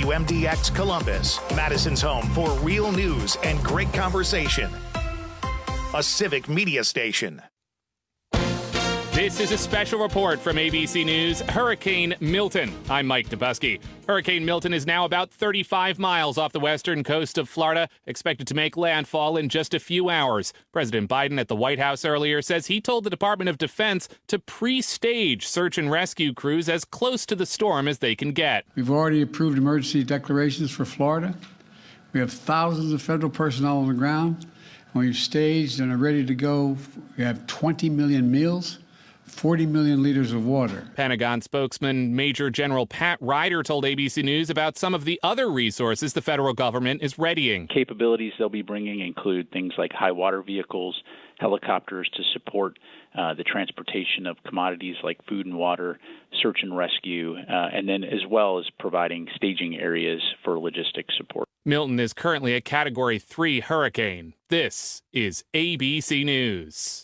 WMDX Columbus, Madison's home for real news and great conversation. A Civic Media station. This is a special report from ABC News, Hurricane Milton. I'm Mike Dubusky. Hurricane Milton is now about 35 miles off the western coast of Florida, expected to make landfall in just a few hours. President Biden at the White House earlier says he told the Department of Defense to pre-stage search and rescue crews as close to the storm as they can get. We've already approved emergency declarations for Florida. We have thousands of federal personnel on the ground. And we've staged and are ready to go. We have 20 million meals. 40 million liters of water. Pentagon spokesman Major General Pat Ryder told ABC News about some of the other resources the federal government is readying. Capabilities they'll be bringing include things like high water vehicles, helicopters to support the transportation of commodities like food and water, search and rescue, and then as well as providing staging areas for logistic support. Milton is currently a Category 3 hurricane. This is ABC News.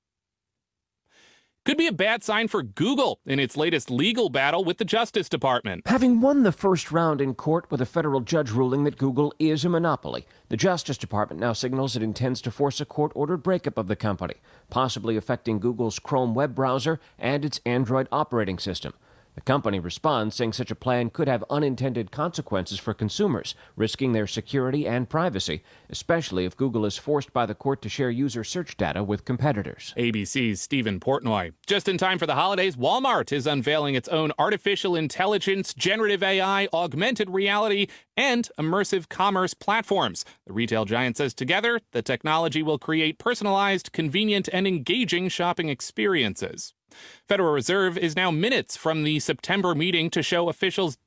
Could be a bad sign for Google in its latest legal battle with the Justice Department. Having won the first round in court with a federal judge ruling that Google is a monopoly, the Justice Department now signals it intends to force a court-ordered breakup of the company, possibly affecting Google's Chrome web browser and its Android operating system. The company responds, saying such a plan could have unintended consequences for consumers, risking their security and privacy, especially if Google is forced by the court to share user search data with competitors. ABC's Stephen Portnoy. Just in time for the holidays, Walmart is unveiling its own artificial intelligence, generative AI, augmented reality, and immersive commerce platforms. The retail giant says together, the technology will create personalized, convenient, and engaging shopping experiences. Federal Reserve is now minutes from the September meeting show officials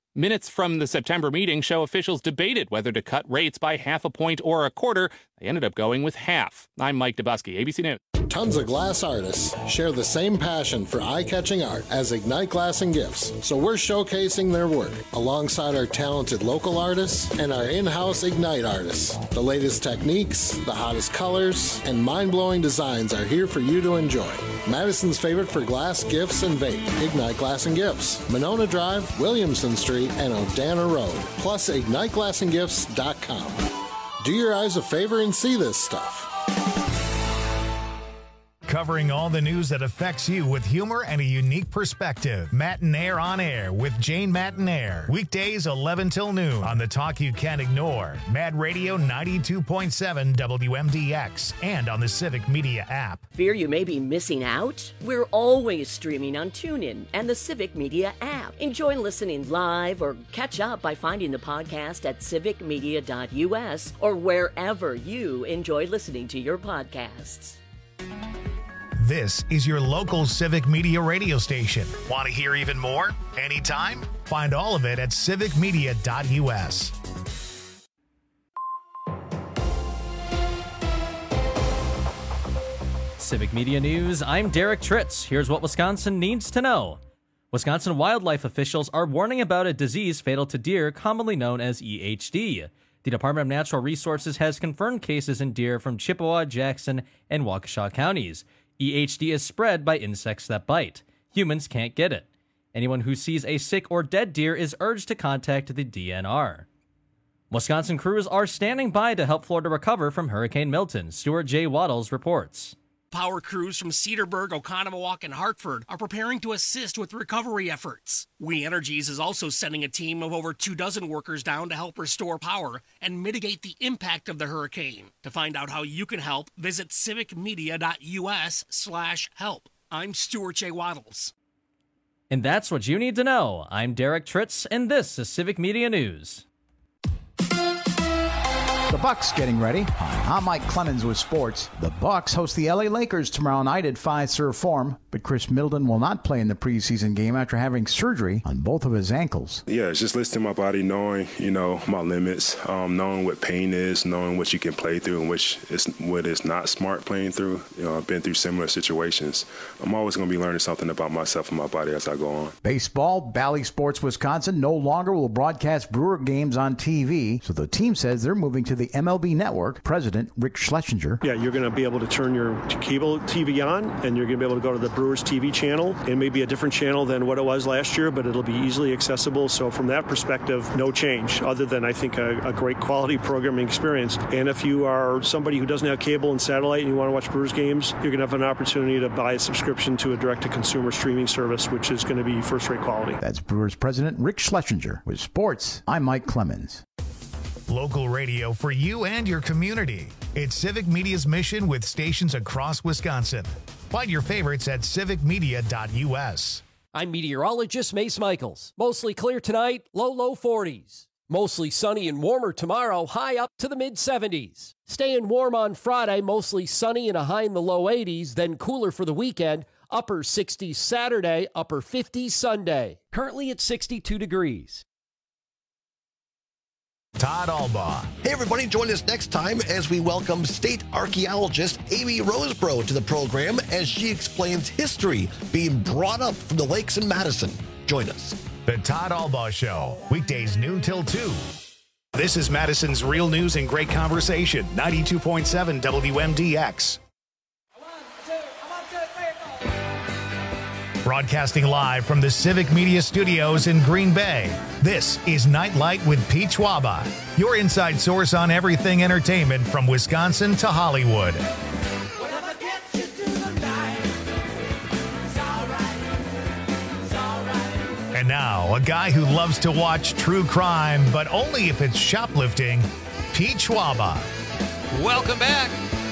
debated whether to cut rates by half a point or a quarter. They ended up going with half. I'm Mike Dubusky, ABC News. Tons of glass artists share the same passion for eye-catching art as Ignite Glass and Gifts, so we're showcasing their work alongside our talented local artists and our in-house Ignite artists. The latest techniques, the hottest colors, and mind-blowing designs are here for you to enjoy. Madison's favorite for glass, gifts, and vape, Ignite Glass and Gifts, Monona Drive, Williamson Street, and Odana Road, plus IgniteGlassandGifts.com. Do your eyes a favor and see this stuff. Covering all the news that affects you with humor and a unique perspective. Matinaire on Air with Jane Matinaire. Weekdays 11 till noon on the talk you can't ignore. Mad Radio 92.7 WMDX and on the Civic Media app. Fear you may be missing out? We're always streaming on TuneIn and the Civic Media app. Enjoy listening live or catch up by finding the podcast at civicmedia.us or wherever you enjoy listening to your podcasts. This is your local Civic Media radio station. Want to hear even more? Anytime? Find all of it at civicmedia.us. Civic Media News, I'm Derek Tritz. Here's what Wisconsin needs to know. Wisconsin wildlife officials are warning about a disease fatal to deer commonly known as EHD. The Department of Natural Resources has confirmed cases in deer from Chippewa, Jackson, and Waukesha counties. EHD is spread by insects that bite. Humans can't get it. Anyone who sees a sick or dead deer is urged to contact the DNR. Wisconsin crews are standing by to help Florida recover from Hurricane Milton. Stuart J. Waddles reports. Power crews from Cedarburg, Oconomowoc, and Hartford are preparing to assist with recovery efforts. We Energies is also sending a team of over 24 workers down to help restore power and mitigate the impact of the hurricane. To find out how you can help, visit civicmedia.us/help. I'm Stuart J. Waddles. And that's what you need to know. I'm Derek Tritz, and this is Civic Media News. The Bucks getting ready. Hi, I'm Mike Clemens with sports. The Bucks host the LA Lakers tomorrow night at Fiserv Forum, but Chris Middleton will not play in the preseason game after having surgery on both of his ankles. Yeah, it's just listening to my body, knowing, my limits, knowing what pain is, knowing what you can play through and what is not smart playing through. I've been through similar situations. I'm always going to be learning something about myself and my body as I go on. Baseball, Bally Sports Wisconsin no longer will broadcast Brewer games on TV, so the team says they're moving to the the MLB Network, President Rick Schlesinger. Yeah, you're going to be able to turn your cable TV on, and you're going to be able to go to the Brewers TV channel. It may be a different channel than what it was last year, but it'll be easily accessible. So from that perspective, no change, other than, I think, a great quality programming experience. And if you are somebody who doesn't have cable and satellite and you want to watch Brewers games, you're going to have an opportunity to buy a subscription to a direct-to-consumer streaming service, which is going to be first-rate quality. That's Brewers President Rick Schlesinger. With sports, I'm Mike Clemens. Local radio for you and your community. It's Civic Media's mission with stations across Wisconsin. Find your favorites at civicmedia.us. I'm meteorologist Mace Michaels. Mostly clear tonight, low 40s. Mostly sunny and warmer tomorrow, high up to the mid-70s. Staying warm on Friday, mostly sunny and a high in the low 80s, then cooler for the weekend. Upper 60s Saturday, upper 50s Sunday. Currently at 62 degrees. Todd Albaugh. Hey everybody, join us next time as we welcome state archaeologist Amy Roseborough to the program as she explains history being brought up from the lakes in Madison. Join us. The Todd Albaugh Show, weekdays noon till 2. This is Madison's Real News and Great Conversation, 92.7 WMDX. Broadcasting live from the Civic Media Studios in Green Bay, this is Nightlight with Pete Schwaba, your inside source on everything entertainment from Wisconsin to Hollywood. And now, a guy who loves to watch true crime, but only if it's shoplifting, Pete Schwaba. Welcome back.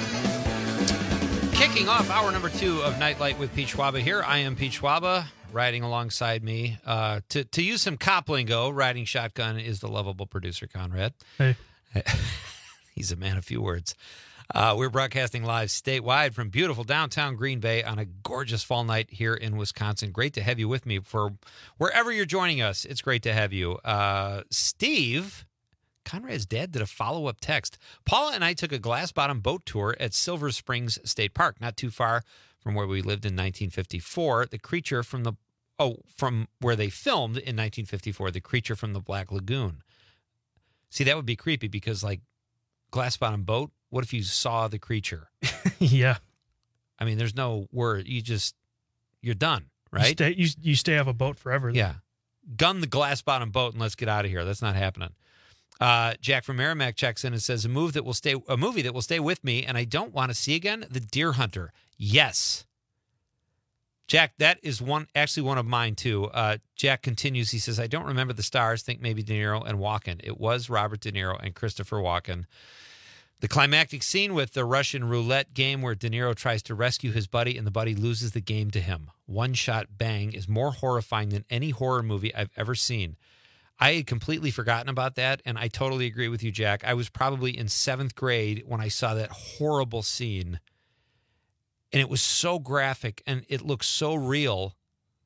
Kicking off hour number 2 of Nightlight with Pete Schwaba here. I am Pete Schwaba. Riding alongside me, to use some cop lingo, riding shotgun is the lovable producer, Conrad. Hey. He's a man of few words. We're broadcasting live statewide from beautiful downtown Green Bay on a gorgeous fall night here in Wisconsin. Great to have you with me for wherever you're joining us. It's great to have you. Steve, Conrad's dad, did a follow-up text. Paula and I took a glass-bottom boat tour at Silver Springs State Park, not too far from where we lived in 1954. The creature from where they filmed in 1954, the creature from the Black Lagoon. See, that would be creepy because, like, glass-bottom boat, what if you saw the creature? Yeah. I mean, there's no word. You're done, right? You stay off a boat forever. Then. Yeah. Gun the glass-bottom boat and let's get out of here. That's not happening. Jack from Merrimack checks in and says, a movie that will stay with me and I don't want to see again, The Deer Hunter. Yes. Jack, that is one of mine too. Jack continues. He says, I don't remember the stars. Think maybe De Niro and Walken. It was Robert De Niro and Christopher Walken. The climactic scene with the Russian roulette game where De Niro tries to rescue his buddy and the buddy loses the game to him. One shot bang is more horrifying than any horror movie I've ever seen. I had completely forgotten about that, and I totally agree with you, Jack. I was probably in 7th grade when I saw that horrible scene, and it was so graphic, and it looked so real.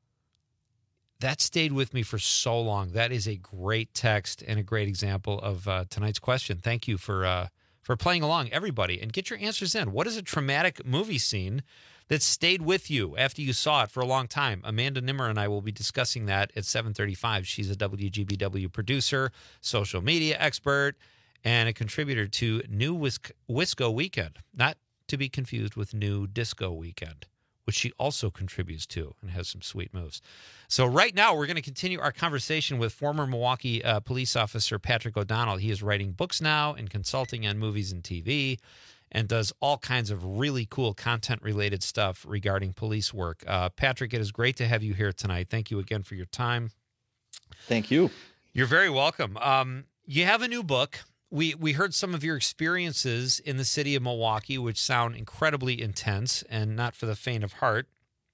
That stayed with me for so long. That is a great text and a great example of tonight's question. Thank you for playing along, everybody, and get your answers in. What is a traumatic movie scene that stayed with you after you saw it for a long time? Amanda Nimmer and I will be discussing that at 7:35. She's a WGBW producer, social media expert, and a contributor to New Wisco Weekend, not to be confused with New Disco Weekend, which she also contributes to and has some sweet moves. So right now, we're going to continue our conversation with former Milwaukee police officer Patrick O'Donnell. He is writing books now and consulting on movies and TV, and does all kinds of really cool content-related stuff regarding police work. Patrick, it is great to have you here tonight. Thank you again for your time. Thank you. You're very welcome. You have a new book. We heard some of your experiences in the city of Milwaukee, which sound incredibly intense and not for the faint of heart.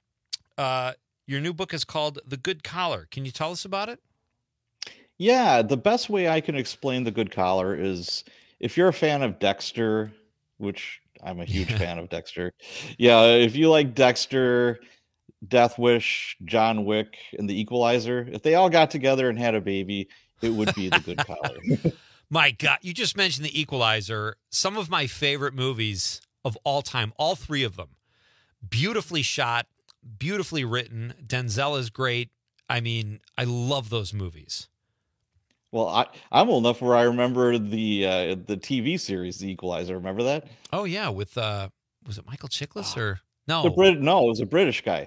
Your new book is called The Good Collar. Can you tell us about it? Yeah, the best way I can explain The Good Collar is if you're a fan of Dexter, which I'm a huge fan of Dexter. Yeah, if you like Dexter, Death Wish, John Wick, and The Equalizer, if they all got together and had a baby, it would be The Good Collar. My God, you just mentioned The Equalizer. Some of my favorite movies of all time, all 3 of them. Beautifully shot, beautifully written. Denzel is great. I mean, I love those movies. Well, I'm old enough where I remember the TV series, The Equalizer. Remember that? Oh yeah, with was it Michael Chiklis or no? No, it was a British guy.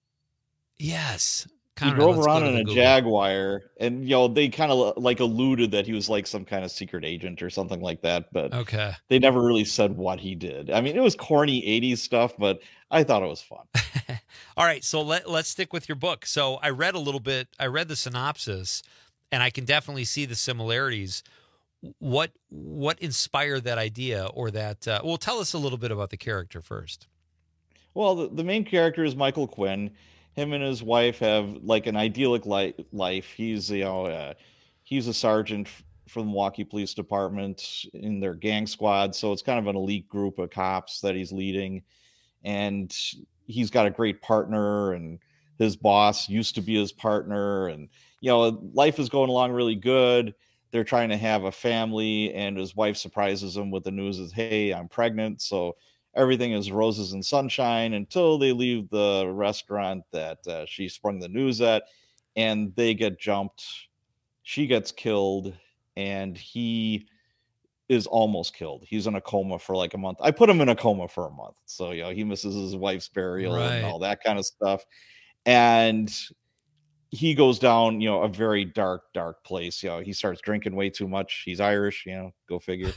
Yes. He drove around in a Jaguar, and they kind of like alluded that he was like some kind of secret agent or something like that, but okay, they never really said what he did. I mean, it was corny 80s stuff, but I thought it was fun. All right, so let's stick with your book. So I read a little bit, I read the synopsis, and I can definitely see the similarities. What inspired that idea, or that? Well, tell us a little bit about the character first. Well, the main character is Michael Quinn. Him and his wife have like an idyllic life. He's he's a sergeant from the Milwaukee Police Department in their gang squad, so it's kind of an elite group of cops that he's leading, and he's got a great partner, and his boss used to be his partner, and life is going along really good. They're trying to have a family, and his wife surprises him with the news is, hey, I'm pregnant. So everything is roses and sunshine until they leave the restaurant that she sprung the news at, and they get jumped. She gets killed, and he is almost killed. He's in a coma for like a month. I put him in a coma for a month. So, he misses his wife's burial and all that kind of stuff. And he goes down, a very dark place. He starts drinking way too much. He's Irish, go figure.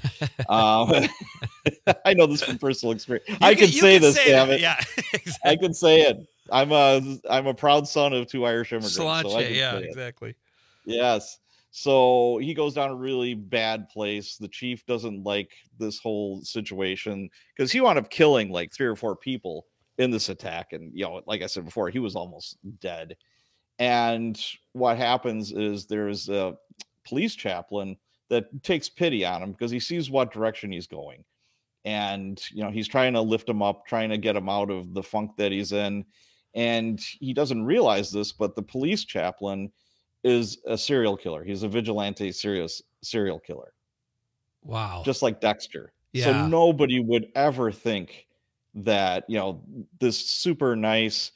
I know this from personal experience. I can say this, damn it. Yeah, exactly. I can say it. I'm a proud son of 2 Irish immigrants. Exactly. Yes. So he goes down a really bad place. The chief doesn't like this whole situation because he wound up killing like 3 or 4 people in this attack. And, like I said before, he was almost dead. And what happens is there's a police chaplain that takes pity on him because he sees what direction he's going. And, he's trying to lift him up, trying to get him out of the funk that he's in. And he doesn't realize this, but the police chaplain is a serial killer. He's a vigilante serial killer. Wow. Just like Dexter. Yeah. So nobody would ever think that, this super nice,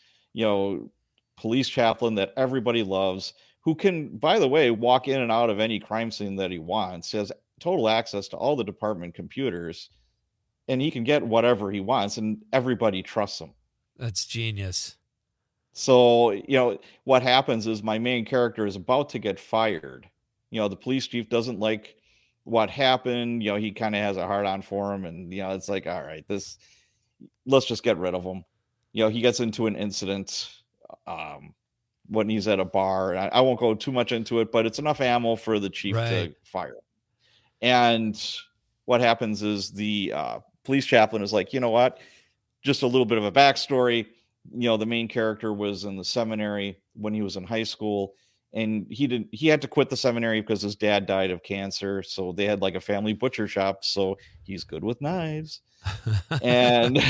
police chaplain that everybody loves, who can, by the way, walk in and out of any crime scene that he wants, has total access to all the department computers, and he can get whatever he wants, and everybody trusts him. That's genius. So, what happens is my main character is about to get fired. The police chief doesn't like what happened. He kind of has a hard on for him, and, it's like, all right, let's just get rid of him. He gets into an incident when he's at a bar. I won't go too much into it, but it's enough ammo for the chief to fire him. And what happens is the police chaplain is like, you know what? Just a little bit of a backstory. The main character was in the seminary when he was in high school, and he had to quit the seminary because his dad died of cancer. So they had like a family butcher shop. So he's good with knives. And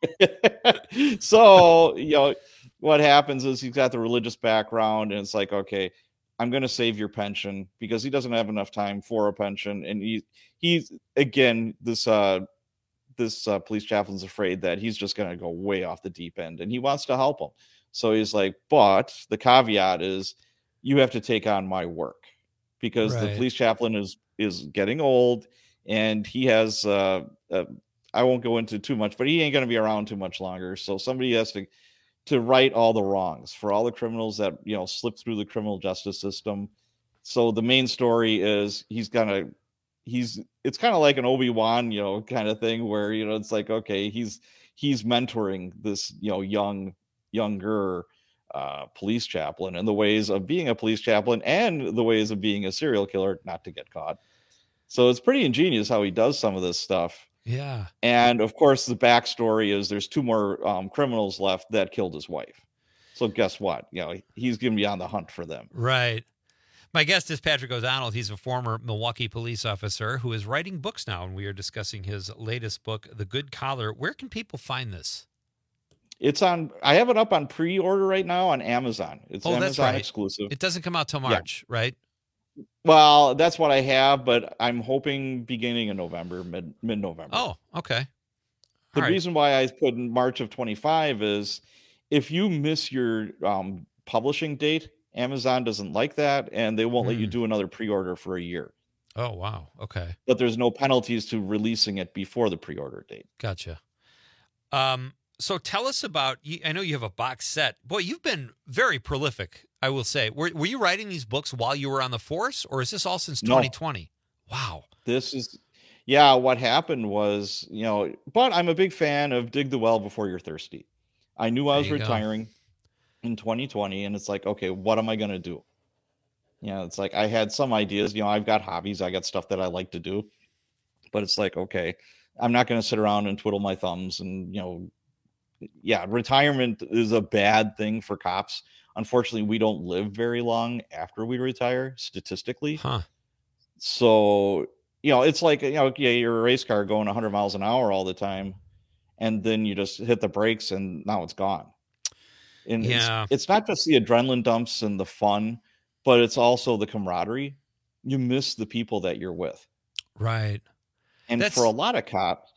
so, what happens is he's got the religious background, and it's like, okay, I'm going to save your pension, because he doesn't have enough time for a pension. And he's again, this police chaplain's afraid that he's just going to go way off the deep end, and he wants to help him. So he's like, but the caveat is you have to take on my work, because the police chaplain is getting old, and he has, I won't go into too much, but he ain't going to be around too much longer. So somebody has to right all the wrongs for all the criminals that, slip through the criminal justice system. So the main story is it's kind of like an Obi-Wan, kind of thing where, it's like, okay, he's mentoring this, younger police chaplain in the ways of being a police chaplain and the ways of being a serial killer, not to get caught. So it's pretty ingenious how he does some of this stuff. Yeah. And of course, the backstory is there's 2 more criminals left that killed his wife. So guess what? He's going to be on the hunt for them. Right. My guest is Patrick O'Donnell. He's a former Milwaukee police officer who is writing books now, and we are discussing his latest book, The Good Collar. Where can people find this? I have it up on pre-order right now on Amazon. It's Amazon that's right. exclusive. It doesn't come out till March, right? Well, that's what I have, but I'm hoping beginning of November, mid-November. Oh, okay. The reason why I put in March of 25 is if you miss your publishing date Amazon doesn't like that, and they won't let you do another pre-order for a year. Oh, wow. Okay. But there's no penalties to releasing it before the pre-order date. Gotcha. So tell us about, I know you have a box set. Boy, you've been very prolific, I will say. Were you writing these books while you were on the force, or is this all since 2020? No. Wow. This is, yeah, what happened was, but I'm a big fan of dig the well before you're thirsty. I knew I was retiring in 2020, and it's like, okay, what am I going to do? It's like I had some ideas. I've got hobbies. I got stuff that I like to do. But it's like, okay, I'm not going to sit around and twiddle my thumbs. And, retirement is a bad thing for cops. Unfortunately, we don't live very long after we retire, statistically. Huh. So, it's like, you're a race car going 100 miles an hour all the time. And then you just hit the brakes and now it's gone. And it's not just the adrenaline dumps and the fun, but it's also the camaraderie. You miss the people that you're with. Right. And for a lot of cops,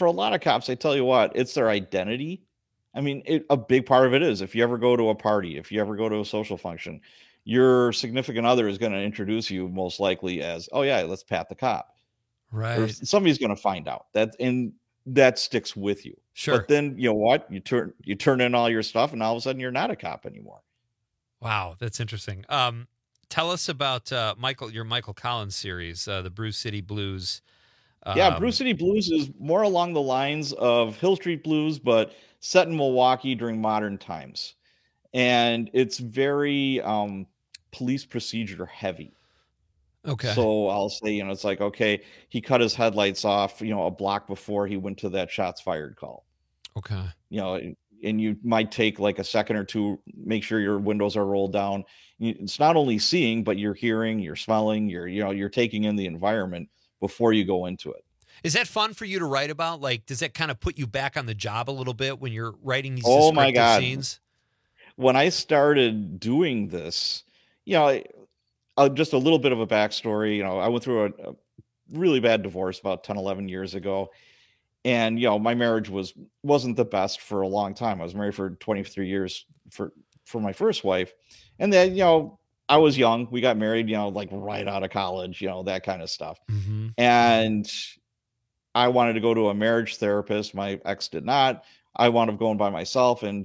I tell you what, it's their identity. I mean, a big part of it is if you ever go to a party, if you ever go to a social function, your significant other is going to introduce you most likely as, oh yeah, let's pat the cop. Right. Or somebody's going to find out that sticks with you. Sure. But then you know what? You turn in all your stuff and all of a sudden you're not a cop anymore. Wow. That's interesting. Tell us about your Michael Collins series, the Brew City Blues. Brew City Blues is more along the lines of Hill Street Blues, but set in Milwaukee during modern times. And it's very police procedure heavy. Okay. So I'll say, it's like, okay, he cut his headlights off, a block before he went to that shots fired call. Okay. And you might take like a second or two, make sure your windows are rolled down. It's not only seeing, but you're hearing, you're smelling, you're taking in the environment before you go into it. Is that fun for you to write about? Like, does that kind of put you back on the job a little bit when you're writing these descriptive scenes? When I started doing this, just a little bit of a backstory. I went through a really bad divorce about 10, 11 years ago. And, my marriage wasn't the best for a long time. I was married for 23 years for my first wife. And then, I was young. We got married, like right out of college, that kind of stuff. Mm-hmm. And I wanted to go to a marriage therapist. My ex did not. I wound up going by myself and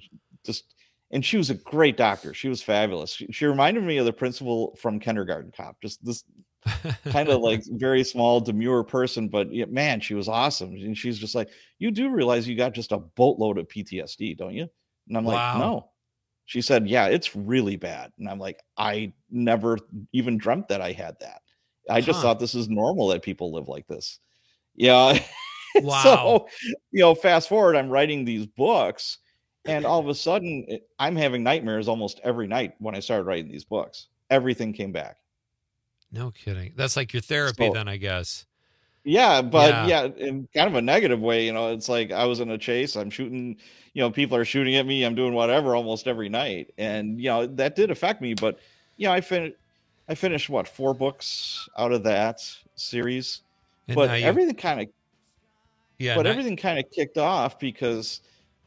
she was a great doctor. She was fabulous. She reminded me of the principal from Kindergarten Cop, just this kind of like very small, demure person, but man, she was awesome. And she's just like, you do realize you got just a boatload of PTSD, don't you? And I'm like, no. She said, yeah, it's really bad. And I'm like, I never even dreamt that I had that. I just thought this is normal that people live like this. Yeah. Wow. So, fast forward, I'm writing these books and all of a sudden I'm having nightmares almost every night when I started writing these books. Everything came back. No kidding. That's like your therapy then, I guess. Yeah, but in kind of a negative way, it's like I was in a chase. I'm shooting, people are shooting at me. I'm doing whatever almost every night. And, that did affect me. But, I finished 4 books out of that series. And but everything kind of, everything kind of kicked off because,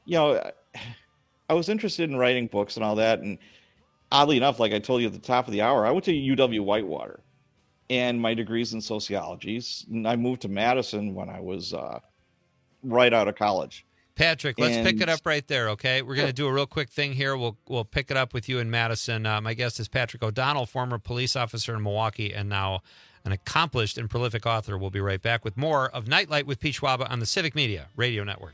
I was interested in writing books and all that. And oddly enough, like I told you at the top of the hour, I went to UW Whitewater. And my degree's in sociology. And I moved to Madison when I was right out of college. Patrick, let's pick it up right there, okay? We're going to do a real quick thing here. We'll pick it up with you in Madison. My guest is Patrick O'Donnell, former police officer in Milwaukee and now an accomplished and prolific author. We'll be right back with more of Nightlight with Pete Schwaba on the Civic Media Radio Network.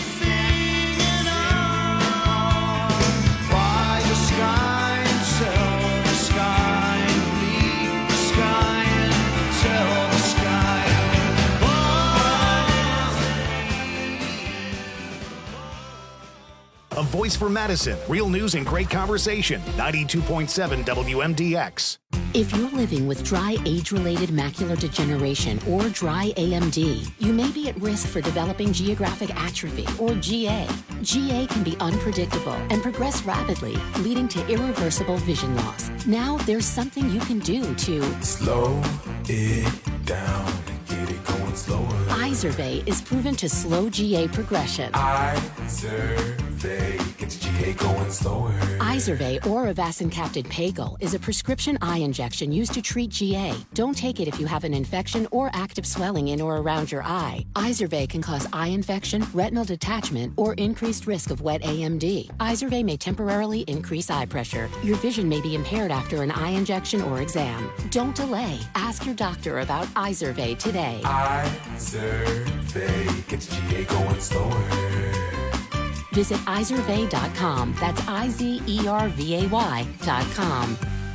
A voice for Madison. Real news and great conversation. 92.7 WMDX. If you're living with dry age-related macular degeneration or dry AMD, you may be at risk for developing geographic atrophy or GA. GA can be unpredictable and progress rapidly, leading to irreversible vision loss. Now there's something you can do to slow it down and get it going slower. Izervay is proven to slow GA progression. Izervay gets GA GA going slower. Izervay or avacincaptad Pagel is a prescription eye injection used to treat GA. Don't take it if you have an infection or active swelling in or around your eye. Izervay can cause eye infection, retinal detachment, or increased risk of wet AMD. Izervay may temporarily increase eye pressure. Your vision may be impaired after an eye injection or exam. Don't delay. Ask your doctor about Izervay today. Izervay gets GA going slower. Visit Izervay.com. That's IZERVAY.com.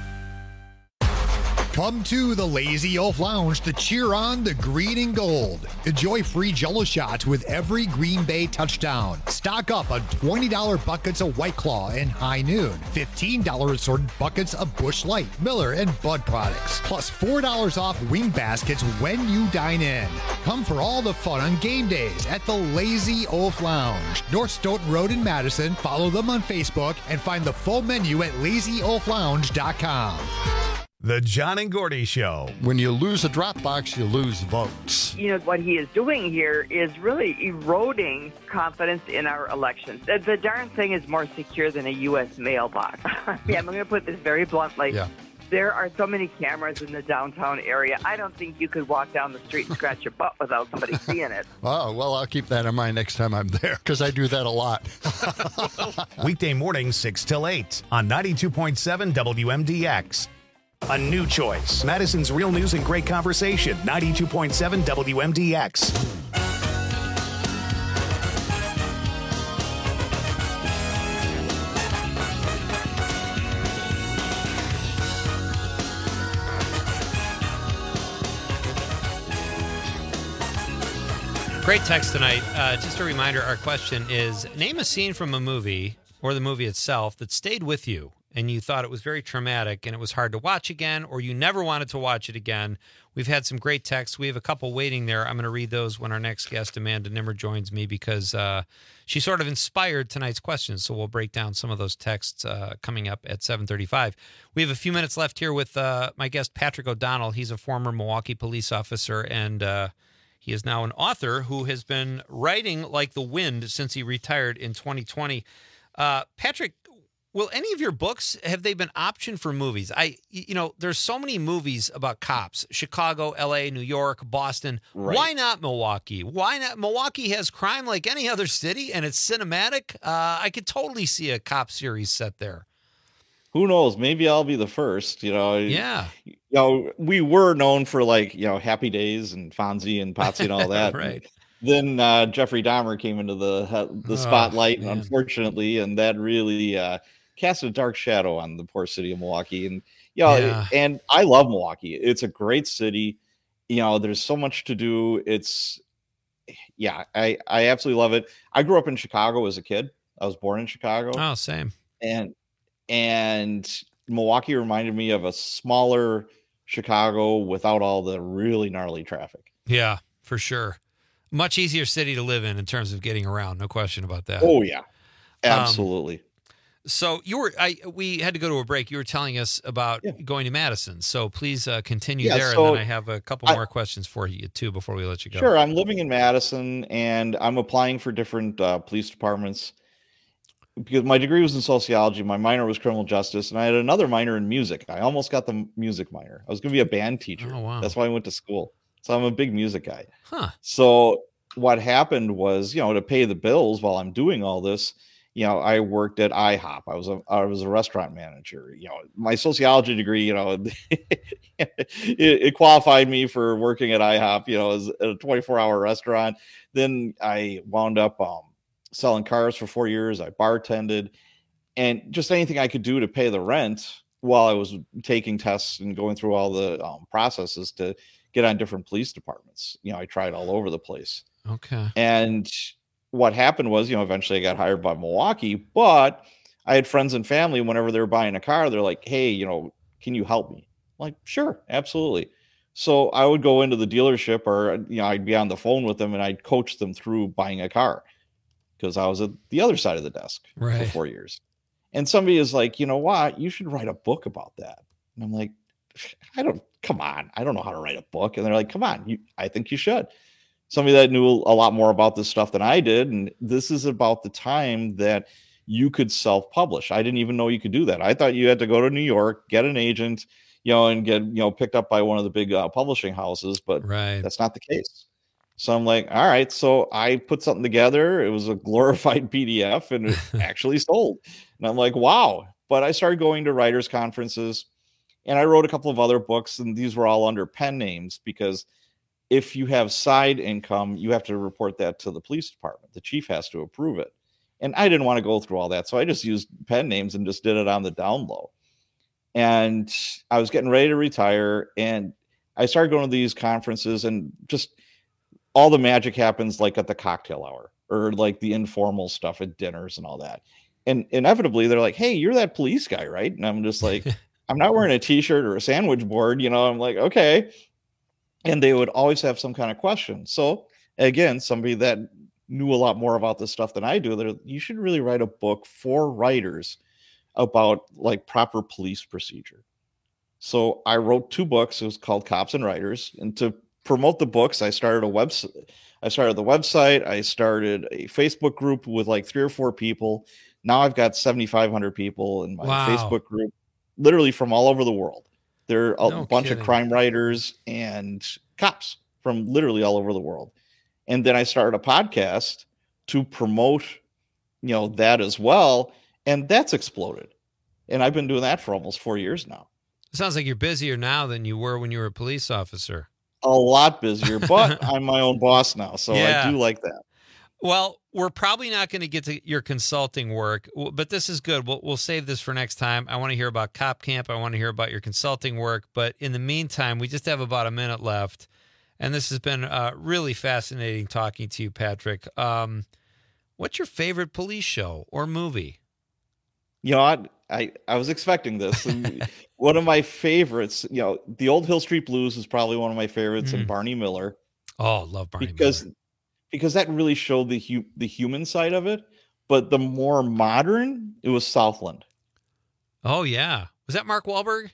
Come to the Lazy Elf Lounge to cheer on the green and gold. Enjoy free Jell-O shots with every Green Bay touchdown. Stock up on $20 buckets of White Claw and High Noon. $15 assorted buckets of Busch Light, Miller, and Bud products. Plus $4 off wing baskets when you dine in. Come for all the fun on game days at the Lazy Elf Lounge. North Stoughton Road in Madison. Follow them on Facebook and find the full menu at LazyElfLounge.com. The John and Gordy Show. When you lose a drop box, you lose votes. You know, what he is doing here is really eroding confidence in our elections. The darn thing is more secure than a U.S. mailbox. I'm going to put this very bluntly. Yeah. There are so many cameras in the downtown area. I don't think you could walk down the street and scratch your butt without somebody seeing it. Oh, well, I'll keep that in mind next time I'm there because I do that a lot. Weekday mornings 6 till 8 on 92.7 WMDX. A new choice. Madison's real news and great conversation. 92.7 WMDX. Great text tonight. Just a reminder, our question is, name a scene from a movie or the movie itself that stayed with you and you thought it was very traumatic and it was hard to watch again, or you never wanted to watch it again. We've had some great texts. We have a couple waiting there. I'm going to read those when our next guest, Amanda Nimmer, joins me because she sort of inspired tonight's questions. So we'll break down some of those texts coming up at 7:35. We have a few minutes left here with my guest, Patrick O'Donnell. He's a former Milwaukee police officer, and he is now an author who has been writing like the wind since he retired in 2020. Patrick, will any of your books, have they been optioned for movies? There's so many movies about cops: Chicago, LA, New York, Boston. Right. Why not Milwaukee? Why not? Milwaukee has crime like any other city, and it's cinematic. I could totally see a cop series set there. Who knows? Maybe I'll be the first, Yeah. We were known for Happy Days and Fonzie and Potsy and all that. Right. Then Jeffrey Dahmer came into the spotlight, unfortunately, and that really cast a dark shadow on the poor city of Milwaukee. And and I love Milwaukee. It's a great city. There's so much to do. I absolutely love it. I grew up in Chicago as a kid. I was born in Chicago. Oh, same. And Milwaukee reminded me of a smaller Chicago without all the really gnarly traffic. Yeah, for sure. Much easier city to live in terms of getting around. No question about that. Oh, yeah. Absolutely. So we had to go to a break. You were telling us about going to Madison. So please continue there. And then I have a couple more questions for you too before we let you go. Sure. I'm living in Madison and I'm applying for different police departments because my degree was in sociology. My minor was criminal justice, and I had another minor in music. I almost got the music minor. I was going to be a band teacher. Oh, wow. That's why I went to school. So I'm a big music guy. Huh. So what happened was, to pay the bills while I'm doing all this, I worked at IHOP. I was a restaurant manager. My sociology degree, it qualified me for working at IHOP, as a 24-hour restaurant. Then I wound up selling cars for 4 years. I bartended, and just anything I could do to pay the rent while I was taking tests and going through all the processes to get on different police departments. I tried all over the place. Okay. And what happened was, eventually I got hired by Milwaukee, but I had friends and family, whenever they were buying a car, they're like, hey, can you help me? I'm like, sure, absolutely. So I would go into the dealership or, I'd be on the phone with them and I'd coach them through buying a car because I was at the other side of the desk for 4 years. And somebody is like, you know what? You should write a book about that. And I'm like, come on. I don't know how to write a book. And they're like, come on, I think you should. Somebody that knew a lot more about this stuff than I did. And this is about the time that, you could self-publish. I didn't even know you could do that. I thought you had to go to New York, get an agent, and get, picked up by one of the big publishing houses, but that's not the case. So I'm like, all right. So I put something together. It was a glorified PDF and it actually sold. And I'm like, wow. But I started going to writers' conferences and I wrote a couple of other books, and these were all under pen names because if you have side income, you have to report that to the police department. The chief has to approve it. And I didn't want to go through all that. So I just used pen names and just did it on the down low. And I was getting ready to retire, and I started going to these conferences, and just all the magic happens like at the cocktail hour or like the informal stuff at dinners and all that. And inevitably they're like, hey, you're that police guy, right? And I'm just like, I'm not wearing a t-shirt or a sandwich board. I'm like, okay. And they would always have some kind of question. So again, somebody that knew a lot more about this stuff than I do, you should really write a book for writers about like proper police procedure. So I wrote 2 books. It was called Cops and Writers. And to promote the books, I started the website. I started a Facebook group with like 3 or 4 people. Now I've got 7,500 people in my Facebook group, literally from all over the world. There are a bunch of crime writers and cops from literally all over the world. And then I started a podcast to promote, that as well. And that's exploded. And I've been doing that for almost 4 years now. It sounds like you're busier now than you were when you were a police officer. A lot busier, but I'm my own boss now. So I do like that. Well, we're probably not going to get to your consulting work, but this is good. We'll save this for next time. I want to hear about Cop Camp. I want to hear about your consulting work. But in the meantime, we just have about a minute left. And this has been really fascinating talking to you, Patrick. What's your favorite police show or movie? I was expecting this. One of my favorites, The Old Hill Street Blues is probably one of my favorites, and Barney Miller. Oh, love Barney Miller. Because that really showed the human side of it. But the more modern, it was Southland. Oh, yeah. Was that Mark Wahlberg?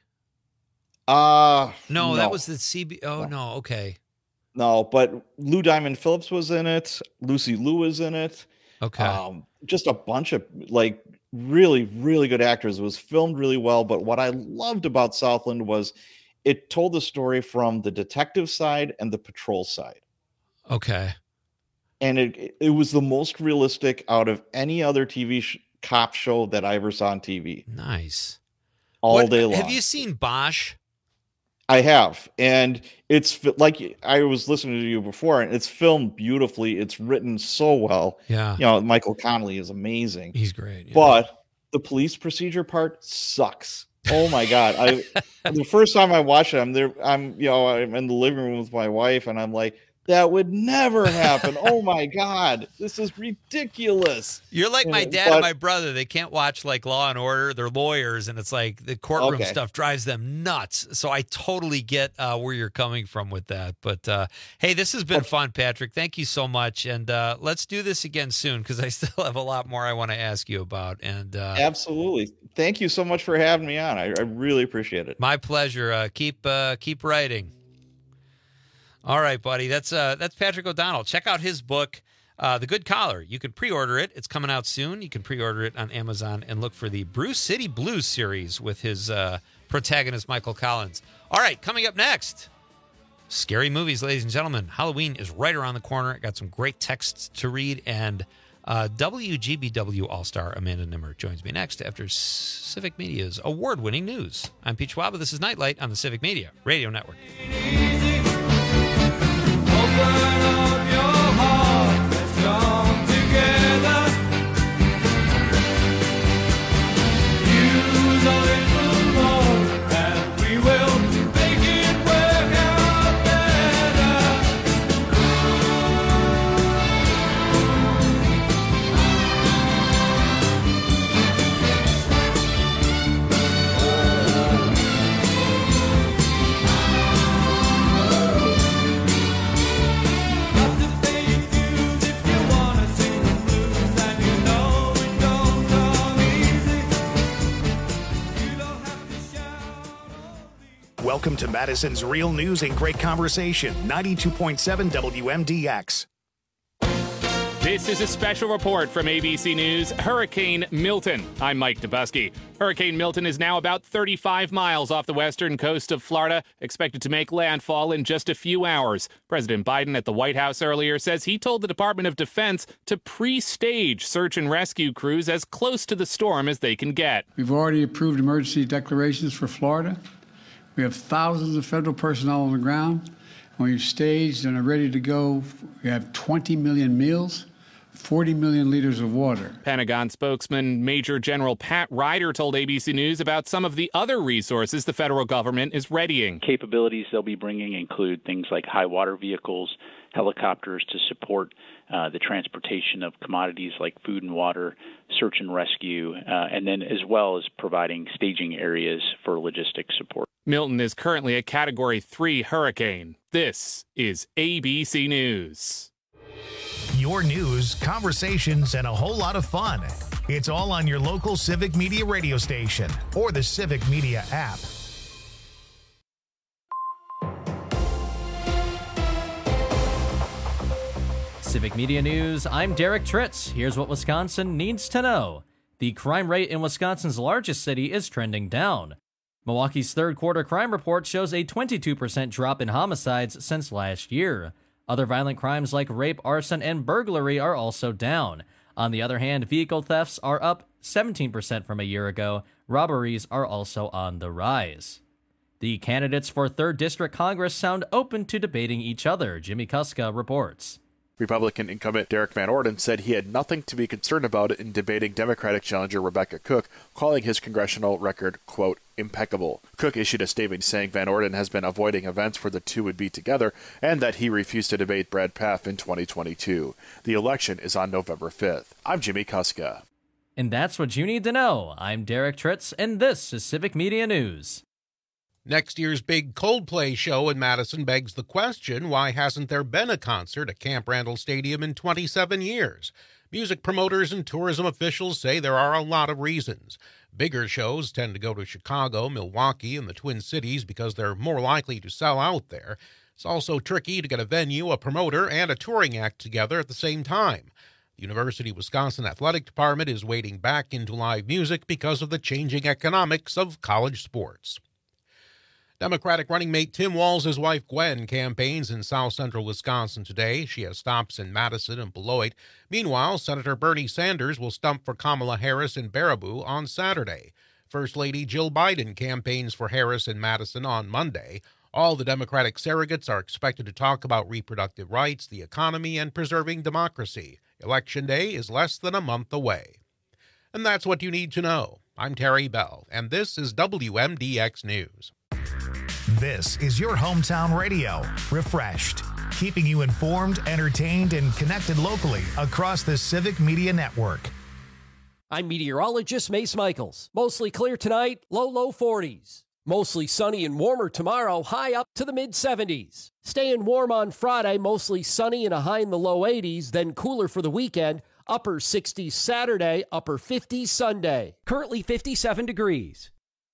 No, that was the CB. Oh, no. Okay. No, but Lou Diamond Phillips was in it. Lucy Liu was in it. Okay. Just a bunch of like really, really good actors. It was filmed really well. But what I loved about Southland was it told the story from the detective side and the patrol side. Okay. And it was the most realistic out of any other TV cop show that I ever saw on TV. Nice. All day long. Have you seen Bosch? I have. And it's like I was listening to you before, and it's filmed beautifully. It's written so well. Yeah. Michael Connelly is amazing. He's great. Yeah. But the police procedure part sucks. Oh my God. The first time I watched it, I'm in the living room with my wife, and I'm like, that would never happen. Oh my God, this is ridiculous. You're like my dad and my brother. They can't watch like Law and Order. They're lawyers, and it's like the courtroom stuff drives them nuts. So I totally get where you're coming from with that. But hey, this has been fun, Patrick. Thank you so much. And let's do this again soon, because I still have a lot more I want to ask you about. And absolutely. Thank you so much for having me on. I really appreciate it. My pleasure. Keep writing. All right, buddy. That's Patrick O'Donnell. Check out his book, The Good Collar. You can pre-order it. It's coming out soon. You can pre-order it on Amazon and look for the Bruce City Blues series with his protagonist, Michael Collins. All right, coming up next, scary movies, ladies and gentlemen. Halloween is right around the corner. I got some great texts to read, and WGBW All-Star Amanda Nimmer joins me next after Civic Media's award-winning news. I'm Pete Schwab. This is Nightlight on the Civic Media Radio Network. Open up your heart, let's come together. Use a little more, and we will make it work out Welcome to Madison's Real News and Great Conversation, 92.7 WMDX. This is a special report from ABC News, Hurricane Milton. I'm Mike Dubusky. Hurricane Milton is now about 35 miles off the western coast of Florida, expected to make landfall in just a few hours. President Biden at the White House earlier says he told the Department of Defense to pre-stage search and rescue crews as close to the storm as they can get. We've already approved emergency declarations for Florida. We have thousands of federal personnel on the ground. We've staged and are ready to go. We have 20 million meals, 40 million liters of water. Pentagon spokesman Major General Pat Ryder told ABC News about some of the other resources the federal government is readying. Capabilities they'll be bringing include things like high water vehicles, helicopters to support the transportation of commodities like food and water, search and rescue, and then as well as providing staging areas for logistics support. Milton is currently a Category 3 hurricane. This is ABC News. Your news, conversations, and a whole lot of fun. It's all on your local Civic Media radio station or the Civic Media app. Civic Media News, I'm Derek Tritz. Here's what Wisconsin needs to know. The crime rate in Wisconsin's largest city is trending down. Milwaukee's third quarter crime report shows a 22% drop in homicides since last year. Other violent crimes like rape, arson, and burglary are also down. On the other hand, vehicle thefts are up 17% from a year ago. Robberies are also on the rise. The candidates for 3rd District Congress sound open to debating each other, Jimmy Kuska reports. Republican incumbent Derek Van Orden said he had nothing to be concerned about in debating Democratic challenger Rebecca Cook, calling his congressional record, quote, impeccable. Cook issued a statement saying Van Orden has been avoiding events where the two would be together and that he refused to debate Brad Pfaff in 2022. The election is on November 5th. I'm Jimmy Kuska. And that's what you need to know. I'm Derek Tritz, and this is Civic Media News. Next year's big Coldplay show in Madison begs the question, why hasn't there been a concert at Camp Randall Stadium in 27 years? Music promoters and tourism officials say there are a lot of reasons. Bigger shows tend to go to Chicago, Milwaukee, and the Twin Cities because they're more likely to sell out there. It's also tricky to get a venue, a promoter, and a touring act together at the same time. The University of Wisconsin Athletic Department is wading back into live music because of the changing economics of college sports. Democratic running mate Tim Walz's wife Gwen campaigns in south central Wisconsin today. She has stops in Madison and Beloit. Meanwhile, Senator Bernie Sanders will stump for Kamala Harris in Baraboo on Saturday. First Lady Jill Biden campaigns for Harris in Madison on Monday. All the Democratic surrogates are expected to talk about reproductive rights, the economy, and preserving democracy. Election Day is less than a month away. And that's what you need to know. I'm Terry Bell, and this is WMDX News. This is your hometown radio, refreshed, keeping you informed, entertained, and connected locally across the Civic Media Network. I'm meteorologist Mace Michaels. Mostly clear tonight, low 40s. Mostly sunny and warmer tomorrow, high up to the mid-70s. Staying warm on Friday, mostly sunny and a high in the low 80s, then cooler for the weekend, upper 60s Saturday, upper 50s Sunday. Currently 57 degrees.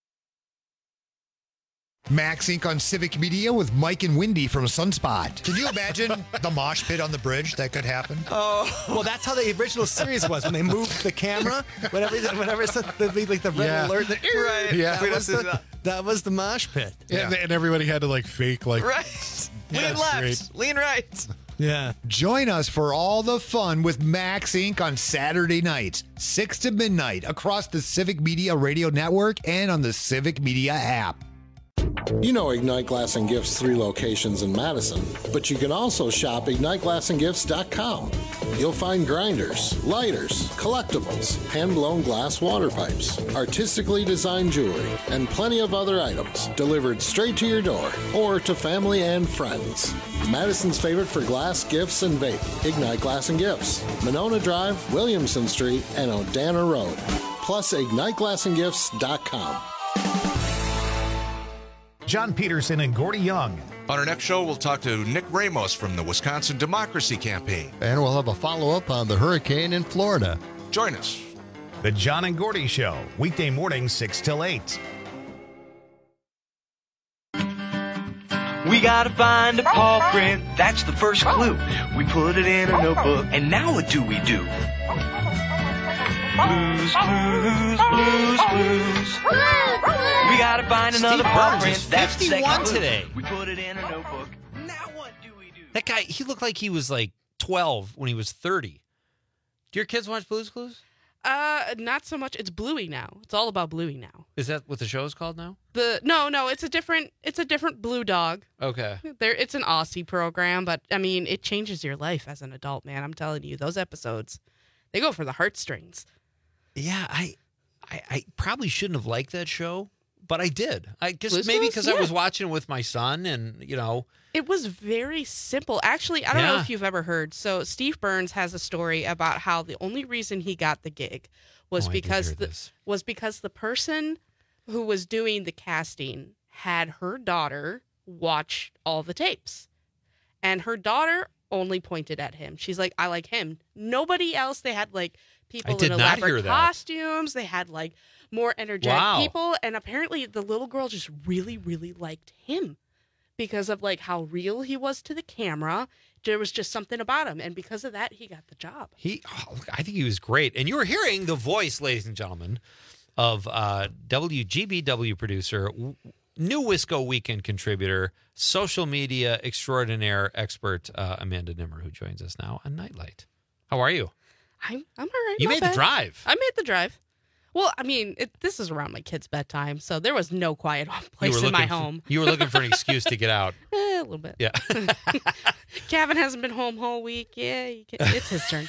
Max Inc. on Civic Media with Mike and Wendy from Sunspot. Can you imagine the mosh pit on the bridge that could happen? Oh, well, that's how the original series was when they moved the camera. Whenever it's like the red alert, right? Yeah, that was the mosh pit. Yeah. And everybody had to like fake like right. Lean left, great. lean right. Yeah. Join us for all the fun with Max Inc. on Saturday nights, 6 to midnight, across the Civic Media Radio Network and on the Civic Media app. You know Ignite Glass and Gifts' 3 locations in Madison, but you can also shop IgniteGlassandGifts.com. You'll find grinders, lighters, collectibles, hand-blown glass water pipes, artistically designed jewelry, and plenty of other items delivered straight to your door or to family and friends. Madison's favorite for glass, gifts, and vape, Ignite Glass and Gifts, Monona Drive, Williamson Street, and Odana Road. Plus, IgniteGlassandGifts.com. John Peterson and Gordy Young. On our next show, we'll talk to Nick Ramos from the Wisconsin Democracy Campaign. And we'll have a follow-up on the hurricane in Florida. Join us. The John and Gordy Show, weekday mornings 6 till 8. We gotta find a paw print, that's the first clue. We put it in a notebook, and now what do we do? Blues, clues, blues, clues. We gotta find another Steve paw Burns print, is that's the 51 second clue. today. We put it in a notebook. Now what do we do? That guy, he looked like he was like 12 when he was 30. Do your kids watch Blue's Clues? Not so much. It's Bluey now. It's all about Bluey now. Is that what the show is called now? No, it's a different blue dog. Okay. It's an Aussie program, but I mean, it changes your life as an adult, man. I'm telling you, those episodes, they go for the heartstrings. Yeah, I probably shouldn't have liked that show, but I did. I guess Blue's maybe Clues? because Yeah. I was watching it with my son, and It was very simple. Actually, I don't know Yeah. if you've ever heard. So Steve Burns has a story about how the only reason he got the gig was Oh, I did because hear the person who was doing the casting had her daughter watch all the tapes. And her daughter only pointed at him. She's like, I like him. Nobody else. They had like people did in not hear elaborate that. costumes. They had like more energetic Wow. people. And apparently the little girl just really, really liked him because of like how real he was to the camera. There was just something about him. And because of that, he got the job. I think he was great. And you were hearing the voice, ladies and gentlemen, of WGBW producer, new Wisco Weekend contributor, social media extraordinaire expert, Amanda Nimmer, who joins us now on Nightlight. How are you? I'm all right. You not made the bad. drive. I made the drive. Well, I mean, this is around my kid's bedtime, so there was no quiet place in my home. You were looking for an excuse to get out. A little bit. Yeah. Kevin hasn't been home whole week. Yeah, it's his turn.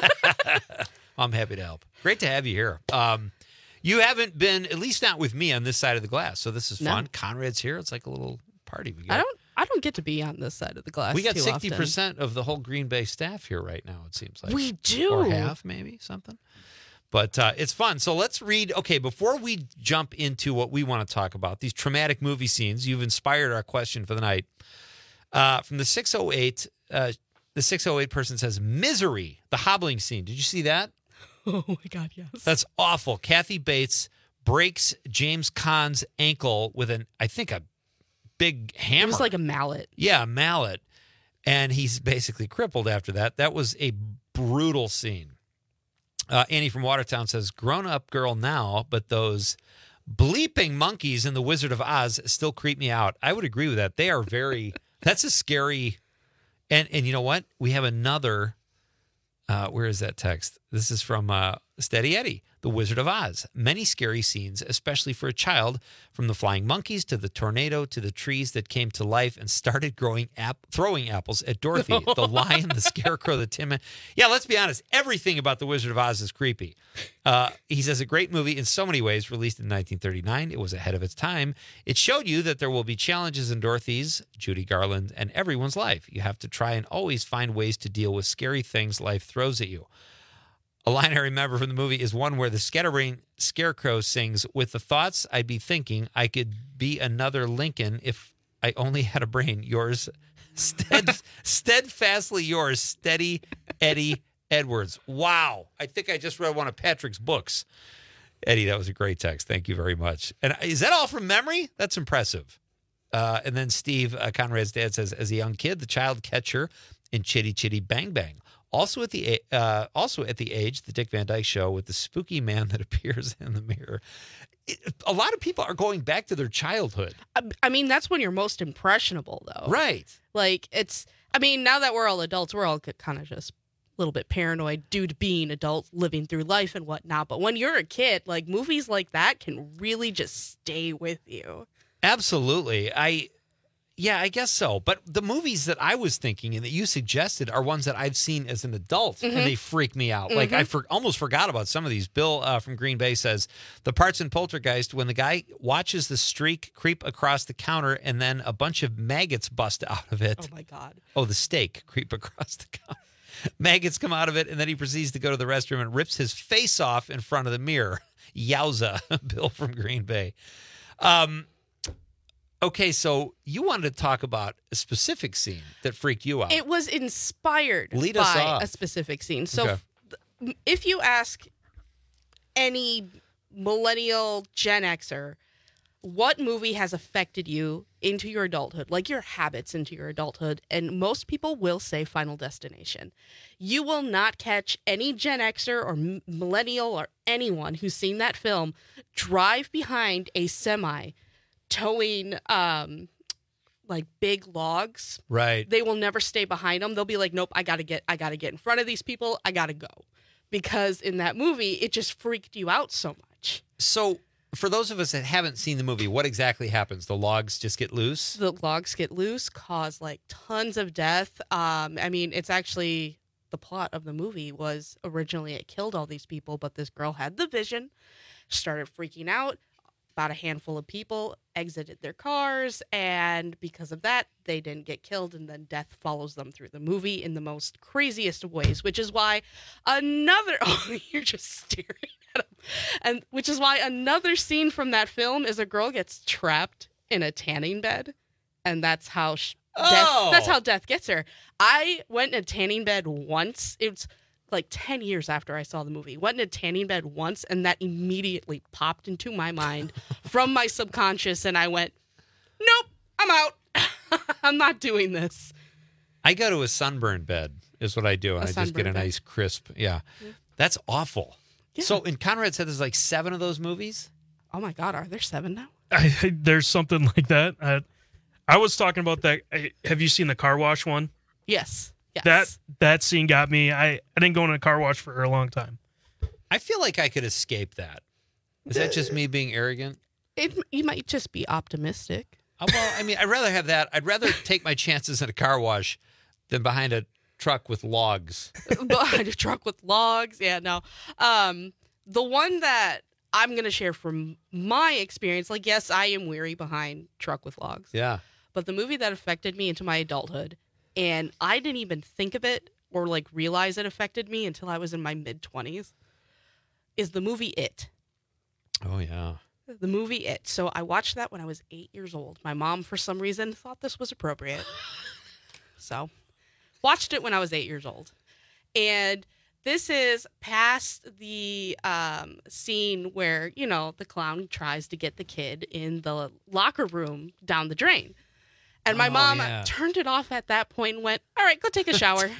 I'm happy to help. Great to have you here. You haven't been, at least not with me, on this side of the glass, so this is No. fun. Conrad's here. It's like a little party. I don't get to be on this side of the glass. We got too 60% of the whole Green Bay staff here right now, it seems like. We do. Or half, maybe, something. But it's fun. So let's read. Okay, before we jump into what we want to talk about, these traumatic movie scenes, you've inspired our question for the night. From the 608, the 608 person says, Misery, the hobbling scene. Did you see that? Oh, my God, yes. That's awful. Kathy Bates breaks James Caan's ankle with I think a big hammer. It was like a mallet. Yeah, a mallet. And he's basically crippled after that. That was a brutal scene. Annie from Watertown says, grown-up girl now, but those bleeping monkeys in The Wizard of Oz still creep me out. I would agree with that. They are that's a scary, and you know what? We have another, where is that text? This is from Steady Eddie, The Wizard of Oz. Many scary scenes, especially for a child, from the flying monkeys to the tornado to the trees that came to life and started throwing apples at Dorothy, the lion, the scarecrow, the Tin Man. Yeah, let's be honest. Everything about The Wizard of Oz is creepy. He says, a great movie in so many ways, released in 1939. It was ahead of its time. It showed you that there will be challenges in Dorothy's, Judy Garland, and everyone's life. You have to try and always find ways to deal with scary things life throws at you. A line I remember from the movie is one where the scatterbrain scarecrow sings, with the thoughts I'd be thinking, I could be another Lincoln if I only had a brain. Yours, steadfastly yours, Steady Eddie Edwards. Wow. I think I just read one of Patrick's books. Eddie, that was a great text. Thank you very much. And is that all from memory? That's impressive. And then Steve, Conrad's dad, says, as a young kid, the child catcher in Chitty Chitty Bang Bang. Also at the age, the Dick Van Dyke Show with the spooky man that appears in the mirror. A lot of people are going back to their childhood. I mean, that's when you're most impressionable, though. Right. Like, now that we're all adults, we're all kind of just a little bit paranoid due to being adults, living through life and whatnot. But when you're a kid, like, movies like that can really just stay with you. Absolutely. Yeah, I guess so. But the movies that I was thinking and that you suggested are ones that I've seen as an adult, and they freak me out. Like, I almost forgot about some of these. Bill from Green Bay says, the parts in Poltergeist when the guy watches the streak creep across the counter and then a bunch of maggots bust out of it. Oh, my God. Oh, the steak creep across the counter. Maggots come out of it, and then he proceeds to go to the restroom and rips his face off in front of the mirror. Yowza, Bill from Green Bay. Okay, so you wanted to talk about a specific scene that freaked you out. It was inspired Lead us by off. a specific scene. So Okay. if you ask any millennial Gen Xer, what movie has affected you into your adulthood, like your habits into your adulthood? And most people will say Final Destination. You will not catch any Gen Xer or millennial or anyone who's seen that film drive behind a semi towing like big logs. Right. They will never stay behind them. They'll be like, nope, I gotta get in front of these people. I gotta go. Because in that movie, it just freaked you out so much. So for those of us that haven't seen the movie, what exactly happens? The logs just get loose? The logs get loose, cause like tons of death. I mean, it's actually the plot of the movie was originally it killed all these people, but this girl had the vision, started freaking out. About a handful of people exited their cars, and because of that, they didn't get killed, and then death follows them through the movie in the most craziest of ways, which is why you're just staring at him, and which is why another scene from that film is a girl gets trapped in a tanning bed, and that's how death gets her. I went in a tanning bed once. It's like 10 years after I saw the movie. Went in a tanning bed once, and that immediately popped into my mind from my subconscious, and I went, nope, I'm out. I'm not doing this. I go to a sunburn bed is what I do, and I just get a nice crisp. Yeah. That's awful. Yeah. So, and Conrad said there's like 7 of those movies? Oh my God, are there 7 now? There's something like that. I was talking about that. Have you seen the car wash one? Yes. Yes. That scene got me. I didn't go in a car wash for a long time. I feel like I could escape that. Is that just me being arrogant? You might just be optimistic. Well, I mean, I'd rather have that. I'd rather take my chances in a car wash than behind a truck with logs. Behind a truck with logs? Yeah, no. The one that I'm going to share from my experience, like, yes, I am weary behind truck with logs. Yeah. But the movie that affected me into my adulthood, and I didn't even think of it or like realize it affected me until I was in my mid-20s, is the movie It. Oh, yeah. The movie It. So I watched that when I was 8 years old. My mom, for some reason, thought this was appropriate. So watched it when I was 8 years old. And this is past the scene where, the clown tries to get the kid in the locker room down the drain. And my mom turned it off at that point and went, all right, go take a shower.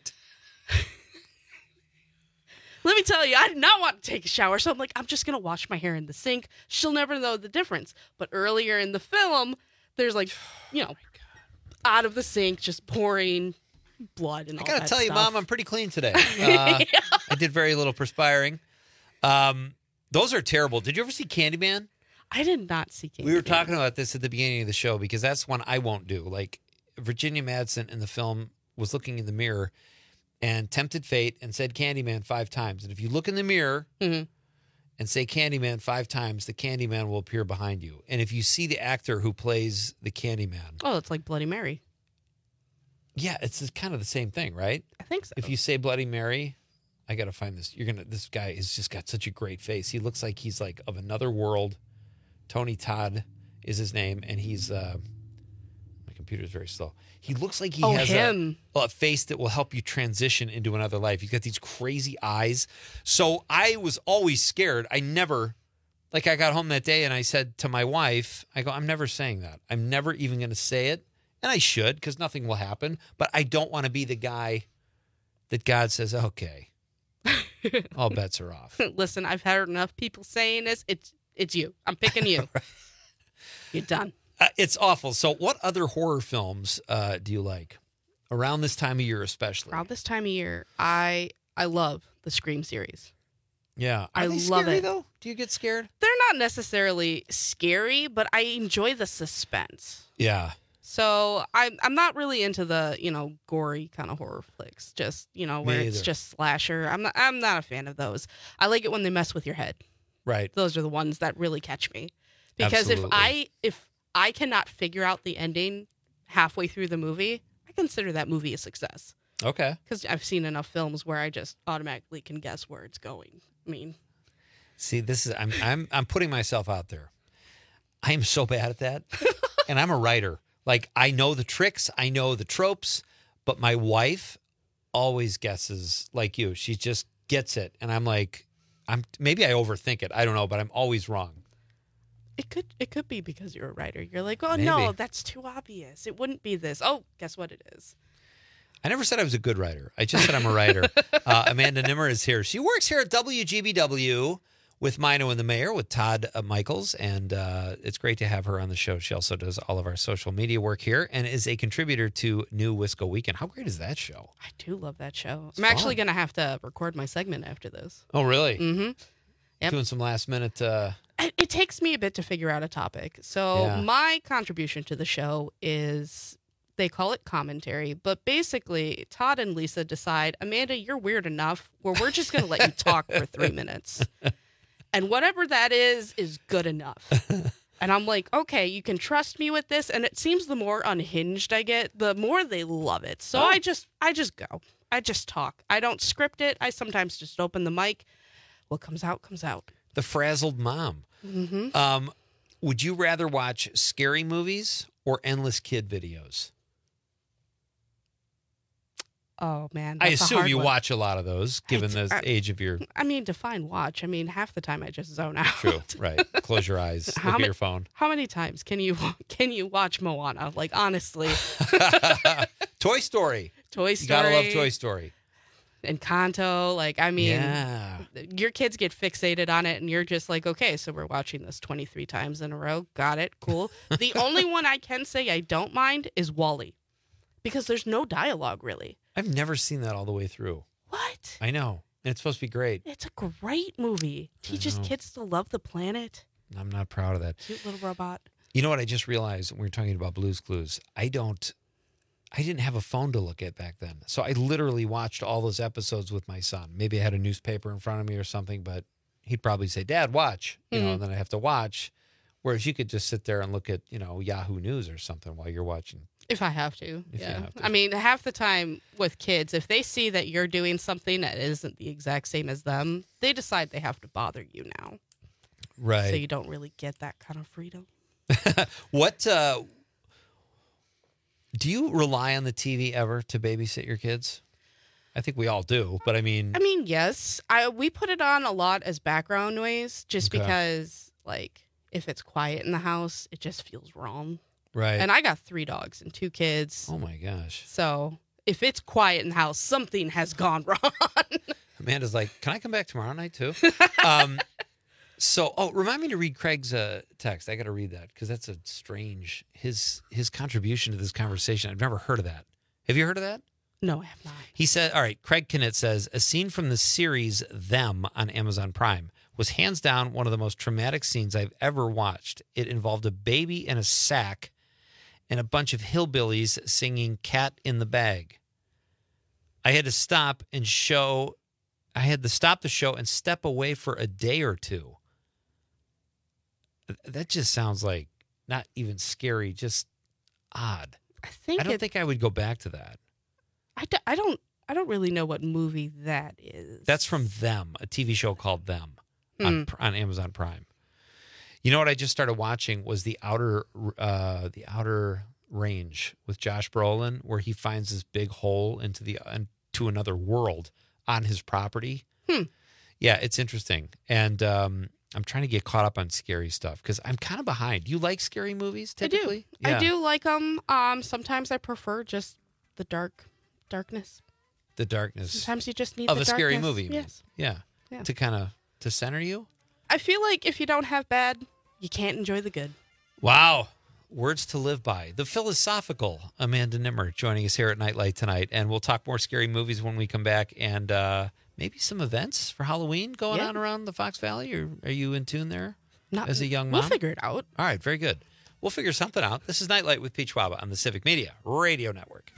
Let me tell you, I did not want to take a shower. So I'm like, I'm just going to wash my hair in the sink. She'll never know the difference. But earlier in the film, there's like, out of the sink, just pouring blood and all that I got to tell you, stuff. Mom, I'm pretty clean today. I did very little perspiring. Those are terrible. Did you ever see Candyman? I did not see Candyman. We were talking about this at the beginning of the show because that's one I won't do. Like, Virginia Madsen in the film was looking in the mirror and tempted fate and said Candyman 5 times. And if you look in the mirror and say Candyman 5 times, the Candyman will appear behind you. And if you see the actor who plays the Candyman. Oh, it's like Bloody Mary. Yeah, it's kind of the same thing, right? I think so. If you say Bloody Mary, I got to find this. This guy has just got such a great face. He looks like he's like of another world. Tony Todd is his name, and he's my computer's very slow. He looks like he has a face that will help you transition into another life. He's got these crazy eyes. So I was always scared. I got home that day and I said to my wife, I'm never saying that. I'm never even going to say it. And I should, because nothing will happen. But I don't want to be the guy that God says, okay, all bets are off. Listen, I've heard enough people saying this. It's you. I'm picking you. You're done. It's awful. So what other horror films do you like? Around this time of year especially. Around this time of year, I love the Scream series. Yeah. I love scary, it. Though? Do you get scared? They're not necessarily scary, but I enjoy the suspense. Yeah. So I'm not really into the, gory kind of horror flicks. Just, where it's just slasher. I'm not a fan of those. I like it when they mess with your head. Right. Those are the ones that really catch me. Because if I cannot figure out the ending halfway through the movie, I consider that movie a success. Okay. Because I've seen enough films where I just automatically can guess where it's going. I mean, see, this is I'm putting myself out there. I am so bad at that, and I'm a writer. Like, I know the tricks, I know the tropes, but my wife always guesses like you. She just gets it, and I'm like, maybe I overthink it. I don't know, but I'm always wrong. It could be because you're a writer. You're like, oh Maybe. no, that's too obvious. It wouldn't be this. Oh, guess what it is. I never said I was a good writer. I just said I'm a writer. Amanda Nimmer is here. She works here at WGBW with Mino and the Mayor, with Todd Michaels, and it's great to have her on the show. She also does all of our social media work here and is a contributor to New Wisco Weekend. How great is that show? I do love that show. It's I'm actually fun. going to have to record my segment after this. Oh, really? Mm-hmm. Yep. Doing some last minute. It takes me a bit to figure out a topic. So Yeah. my contribution to the show is, they call it commentary, but basically Todd and Lisa decide, Amanda, you're weird enough where we're just going to let you talk for 3 minutes. And whatever that is good enough. And I'm like, okay, you can trust me with this. And it seems the more unhinged I get, the more they love it. So I just go. I just talk. I don't script it. I sometimes just open the mic. What comes out, comes out. The Frazzled Mom. Mm-hmm. Would you rather watch scary movies or endless kid videos? Oh, man. I that's a assume hard you one. watch a lot of those, given the age of your... I mean, define watch. I mean, half the time I just zone out. True, right. Close your eyes, look at your phone. How many times can you watch Moana? Like, honestly. Toy Story. Toy Story. You gotta love Toy Story. Encanto. Like, I mean, Yeah. your kids get fixated on it, and you're just like, okay, so we're watching this 23 times in a row. Got it. Cool. The only one I can say I don't mind is WALL-E, because there's no dialogue, really. I've never seen that all the way through. What? I know. And it's supposed to be great. It's a great movie. Teaches know. kids to love the planet. I'm not proud of that. Cute little robot. You know what I just realized when we were talking about Blue's Clues? I didn't have a phone to look at back then. So I literally watched all those episodes with my son. Maybe I had a newspaper in front of me or something, but he'd probably say, Dad, watch. You know, and then I have to watch. Whereas you could just sit there and look at, Yahoo News or something while you're watching. If I have to. If you Yeah. have to. I mean, half the time with kids, if they see that you're doing something that isn't the exact same as them, they decide they have to bother you now. Right. So you don't really get that kind of freedom. What do you rely on the TV ever to babysit your kids? I think we all do, but I mean, Yes. We put it on a lot as background noise just Okay. because, like, if it's quiet in the house, it just feels wrong. right. And I got 3 dogs and 2 kids. Oh my gosh. So if it's quiet in the house, something has gone wrong. Amanda's like, can I come back tomorrow night too? Remind me to read Craig's text. I got to read that because that's a strange, his contribution to this conversation. I've never heard of that. Have you heard of that? No, I have not. He said, all right, Craig Kinnett says, a scene from the series Them on Amazon Prime was hands down one of the most traumatic scenes I've ever watched. It involved a baby in a sack and a bunch of hillbillies singing Cat in the Bag. I had to stop the show and step away for a day or two. That just sounds like not even scary, just odd. I don't think I would go back to that. I don't really know what movie that is. That's from Them, a TV show called Them on Amazon Prime. You know what I just started watching was the Outer Range with Josh Brolin, where he finds this big hole into another world on his property. Yeah, it's interesting, and I'm trying to get caught up on scary stuff because I'm kind of behind. You like scary movies typically? I do like them. Sometimes I prefer just the darkness. The darkness. Sometimes you just need of the a scary darkness. movie. you mean? Yes. Yeah. Yeah. To center you. I feel like if you don't have bad, you can't enjoy the good. Wow. Words to live by. The philosophical Amanda Nimmer joining us here at Nightlight tonight. And we'll talk more scary movies when we come back and maybe some events for Halloween going on around the Fox Valley. Or are you in tune there as a young mom? We'll figure it out. All right. Very good. We'll figure something out. This is Nightlight with Pete Schwaba on the Civic Media Radio Network.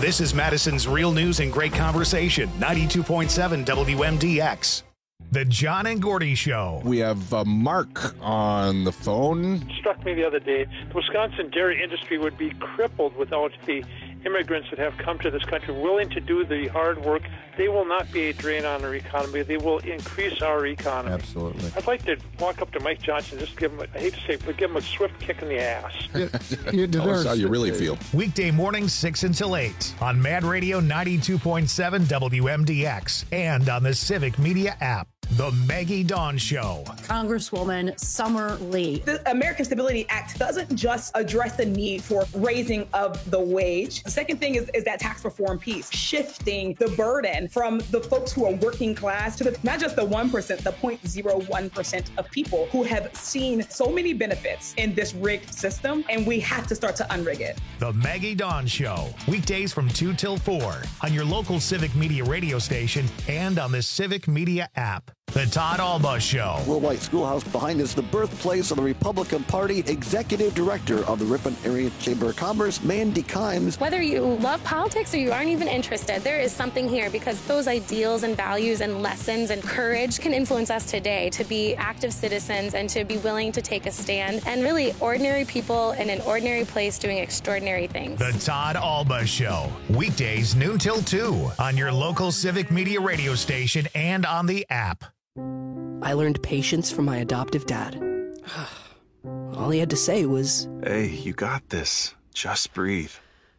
This is Madison's Real News and Great Conversation, 92.7 WMDX. The John and Gordy Show. We have Mark on the phone. It struck me the other day, the Wisconsin dairy industry would be crippled without the immigrants that have come to this country willing to do the hard work. They will not be a drain on our economy. They will increase our economy. Absolutely. I'd like to walk up to Mike Johnson and just give him, I hate to say it, but give him a swift kick in the ass. Tell us how you really feel. Weekday mornings 6 until 8 on Mad Radio 92.7 WMDX and on the Civic Media app. The Maggie Dawn Show. Congresswoman Summer Lee. The American Stability Act doesn't just address the need for raising of the wage. The second thing is that tax reform piece, shifting the burden from the folks who are working class to not just the 1%, the 0.01% of people who have seen so many benefits in this rigged system, and we have to start to unrig it. The Maggie Dawn Show. Weekdays from 2 till 4 on your local Civic Media radio station and on the Civic Media app. The Todd Alba Show. Will White Schoolhouse behind is the birthplace of the Republican Party. Executive Director of the Ripon Area Chamber of Commerce, Mandy Kimes. Whether you love politics or you aren't even interested, there is something here because those ideals and values and lessons and courage can influence us today to be active citizens and to be willing to take a stand and really ordinary people in an ordinary place doing extraordinary things. The Todd Alba Show. Weekdays noon till 2 on your local Civic Media radio station and on the app. I learned patience from my adoptive dad. All he had to say was, "Hey, you got this. Just breathe."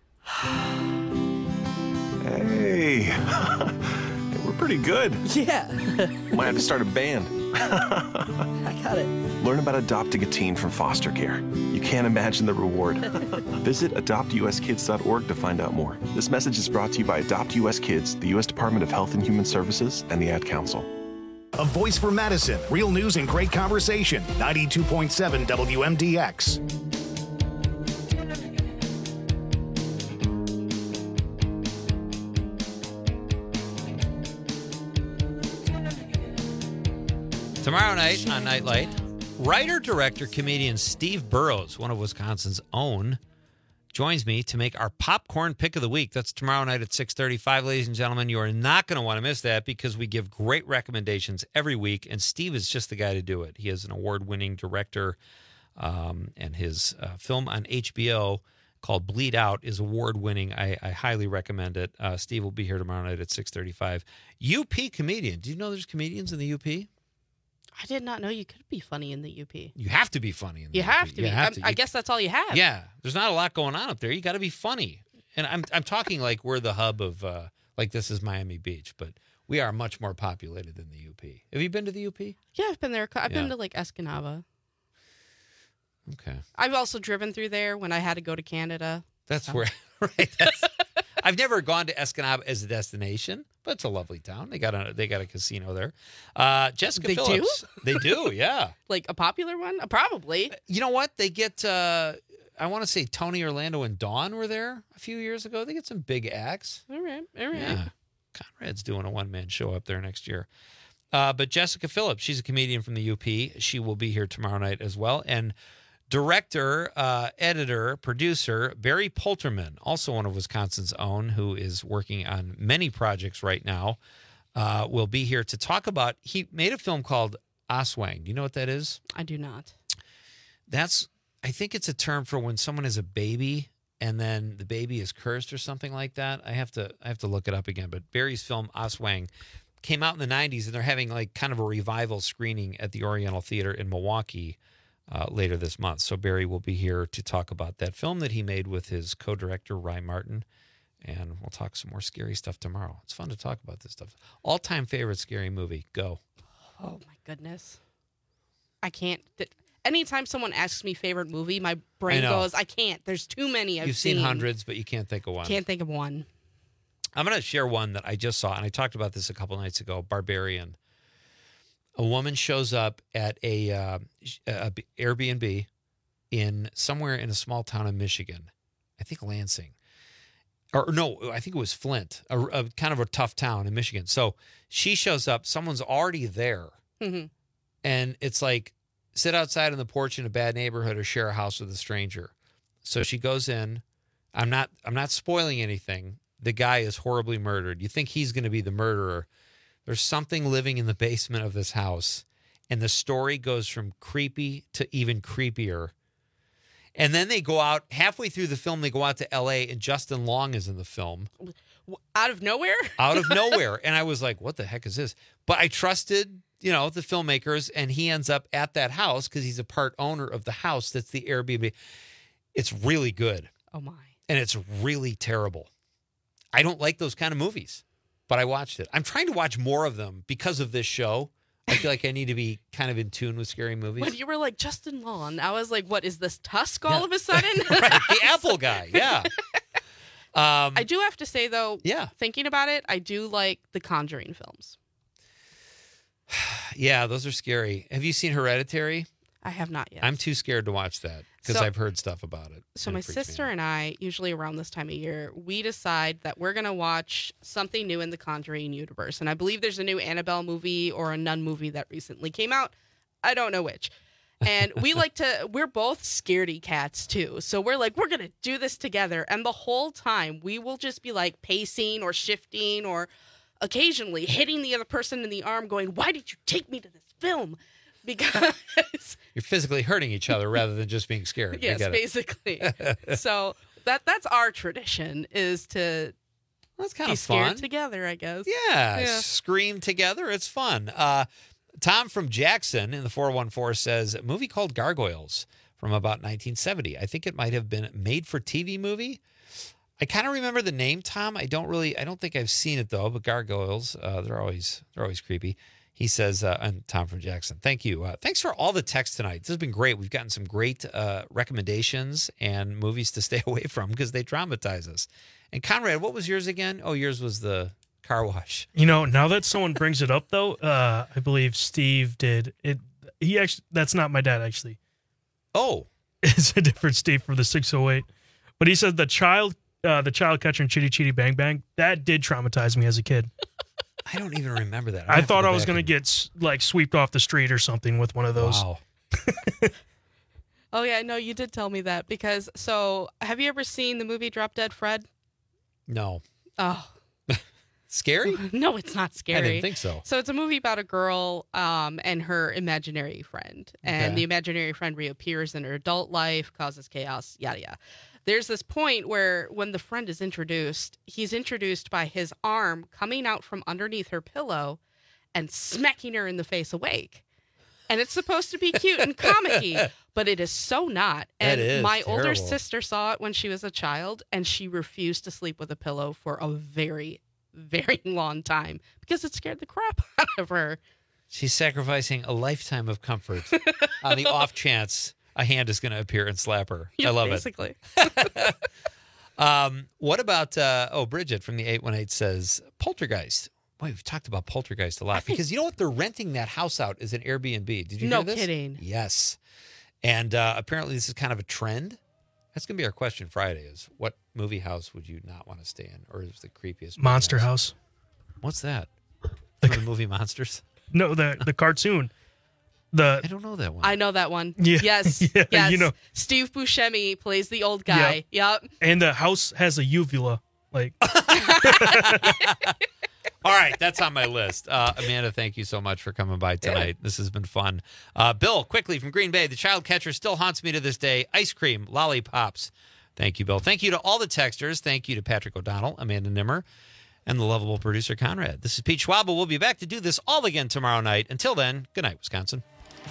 Hey, we're pretty good. Yeah. Might have to start a band. I got it. Learn about adopting a teen from foster care. You can't imagine the reward. Visit adoptuskids.org to find out more. This message is brought to you by Adopt US Kids, the U.S. Department of Health and Human Services, and the Ad Council. A voice for Madison. Real news and great conversation. 92.7 WMDX. Tomorrow night on Nightlight, writer, director, comedian Steve Burrows, one of Wisconsin's own, joins me to make our popcorn pick of the week. That's tomorrow night at 6:35, ladies and gentlemen. You are not going to want to miss that because we give great recommendations every week, and Steve is just the guy to do it. He is an award-winning director, and his film on HBO called Bleed Out is award-winning. I highly recommend it. Steve will be here tomorrow night at 6:35. UP comedian. Do you know there's comedians in the UP? I did not know you could be funny in the UP. You have to be funny in the You UP. have to be. I guess that's all you have. Yeah, there's not a lot going on up there. You got to be funny, and I'm talking like we're the hub of like this is Miami Beach, but we are much more populated than the UP. Have you been to the UP? Yeah, I've been there. I've been to like Escanaba. Okay. I've also driven through there when I had to go to Canada. That's where, right? I've never gone to Escanaba as a destination, but it's a lovely town. They got a casino there. Jessica They Phillips. do? They do, yeah. Like a popular one? Probably. You know what? They get, I want to say Tony Orlando and Dawn were there a few years ago. They get some big acts. All right. Yeah. Conrad's doing a one-man show up there next year. But Jessica Phillips, she's a comedian from the UP. She will be here tomorrow night as well. And director, editor, producer, Barry Polterman, also one of Wisconsin's own, who is working on many projects right now, will be here to talk about, he made a film called Aswang. Do you know what that is? I do not. I think it's a term for when someone is a baby and then the baby is cursed or something like that. I have to look it up again. But Barry's film Aswang came out in the 90s, and they're having like kind of a revival screening at the Oriental Theater in Milwaukee later this month. So Barry will be here to talk about that film that he made with his co-director, Rye Martin. And we'll talk some more scary stuff tomorrow. It's fun to talk about this stuff. All-time favorite scary movie. Go. Oh, my goodness. I can't. Anytime someone asks me favorite movie, my brain goes, I can't. There's too many I've seen. You've seen hundreds, but you can't think of one. Can't think of one. I'm going to share one that I just saw, and I talked about this a couple nights ago, Barbarian. A woman shows up at a Airbnb somewhere in a small town in Michigan. I think Lansing. Or no, I think it was Flint, a kind of a tough town in Michigan. So she shows up, someone's already there. Mm-hmm. And it's like, sit outside on the porch in a bad neighborhood or share a house with a stranger. So she goes in. I'm not spoiling anything. the guy is horribly murdered. You think he's going to be the murderer. There's something living in the basement of this house, and the story goes from creepy to even creepier. And then they go out, halfway through the film, they go out to L.A., and Justin Long is in the film. Out of nowhere? Out of nowhere. And I was like, what the heck is this? But I trusted, the filmmakers, and he ends up at that house because he's a part owner of the house that's the Airbnb. It's really good. Oh, my. And it's really terrible. I don't like those kind of movies, but I watched it. I'm trying to watch more of them because of this show. I feel like I need to be kind of in tune with scary movies. When you were like, Justin Long, I was like, what is this Tusk all of a sudden? Right, the Apple guy, yeah. I do have to say, though, yeah, thinking about it, I do like the Conjuring films. Yeah, those are scary. Have you seen Hereditary? I have not yet. I'm too scared to watch that because I've heard stuff about it. So my sister and I, usually around this time of year, we decide that we're going to watch something new in the Conjuring universe. And I believe there's a new Annabelle movie or a Nun movie that recently came out. I don't know which. And we're both scaredy cats too. So we're like, we're going to do this together. And the whole time we will just be like pacing or shifting or occasionally hitting the other person in the arm going, why did you take me to this film? Because you're physically hurting each other rather than just being scared. Yes, basically. So that's our tradition is to that's kind be of scared fun together, I guess. Yeah, scream together. It's fun. Tom from Jackson in the 414 says a movie called Gargoyles from about 1970. I think it might have been a made-for-TV movie. I kind of remember the name, Tom. I don't think I've seen it though. But Gargoyles, they're always creepy. He says, and Tom from Jackson, thank you. Thanks for all the text tonight. This has been great. We've gotten some great recommendations and movies to stay away from because they traumatize us. And Conrad, what was yours again? Oh, yours was the car wash. Now that someone brings it up, though, I believe Steve did it. He actually, that's not my dad, actually. Oh, it's a different Steve from the 608. But he said the child catcher in Chitty Chitty Bang Bang, that did traumatize me as a kid. I don't even remember that. I thought I was going to get swept off the street or something with one of those. Wow. Oh, yeah. No, you did tell me that because have you ever seen the movie Drop Dead Fred? No. Oh. Scary? No, it's not scary. I didn't think so. So it's a movie about a girl and her imaginary friend. And the imaginary friend reappears in her adult life, causes chaos, yada, yada. There's this point where when the friend is introduced, he's introduced by his arm coming out from underneath her pillow and smacking her in the face awake. And it's supposed to be cute and comic-y, but it is so not. And my older sister saw it when she was a child, and she refused to sleep with a pillow for a very, very long time because it scared the crap out of her. She's sacrificing a lifetime of comfort on the off chance a hand is going to appear and slap her. Yeah, I love basically. it. What about, Bridget from the 818 says, Poltergeist. Boy, we've talked about Poltergeist a lot because you know what? They're renting that house out as an Airbnb. Did you hear this? No kidding. Yes. And apparently this is kind of a trend. That's going to be our question Friday is what movie house would you not want to stay in? Or is the creepiest Monster house. What's that? The movie Monsters? No, the cartoon. I don't know that one. I know that one. Yeah. Yes. Yeah, yes. you know. Steve Buscemi plays the old guy. Yep. And the house has a uvula. Like. All right, that's on my list. Amanda, thank you so much for coming by tonight. This has been fun. Bill, quickly from Green Bay, the child catcher still haunts me to this day. Ice cream, lollipops. Thank you, Bill. Thank you to all the texters. Thank you to Patrick O'Donnell, Amanda Nimmer, and the lovable producer, Conrad. This is Pete Schwabel. We'll be back to do this all again tomorrow night. Until then, good night, Wisconsin.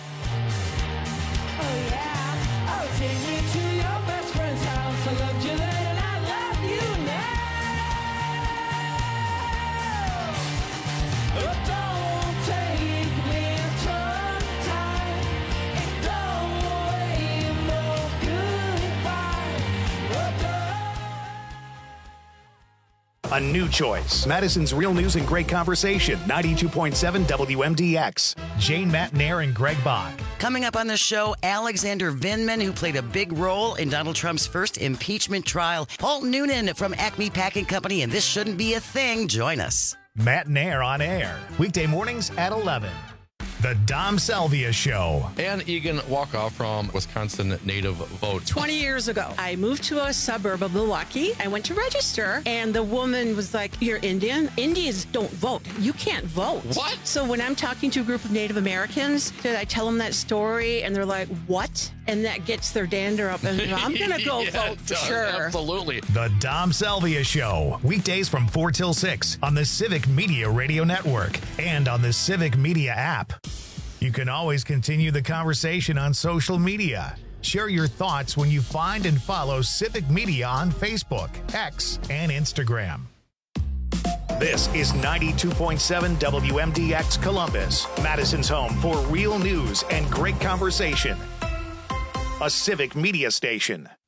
A new choice. Madison's Real News and Great Conversation. 92.7 WMDX. Jane Matnair and Greg Bach. Coming up on the show, Alexander Vindman, who played a big role in Donald Trump's first impeachment trial. Paul Noonan from Acme Packing Company, and This Shouldn't Be a Thing. Join us. Matnair on air. Weekday mornings at 11. The Dom Salvia Show. Ann Egan Walkoff from Wisconsin Native Vote. 20 years ago, I moved to a suburb of Milwaukee. I went to register, and the woman was like, "You're Indian? Indians don't vote. You can't vote." What? So when I'm talking to a group of Native Americans, I tell them that story, and they're like, "What?" And that gets their dander up, and I'm going to go vote for sure. Absolutely. The Dom Salvia Show. Weekdays from 4 till 6 on the Civic Media Radio Network and on the Civic Media app. You can always continue the conversation on social media. Share your thoughts when you find and follow Civic Media on Facebook, X, and Instagram. This is 92.7 WMDX Columbus, Madison's home for real news and great conversation. A Civic Media station.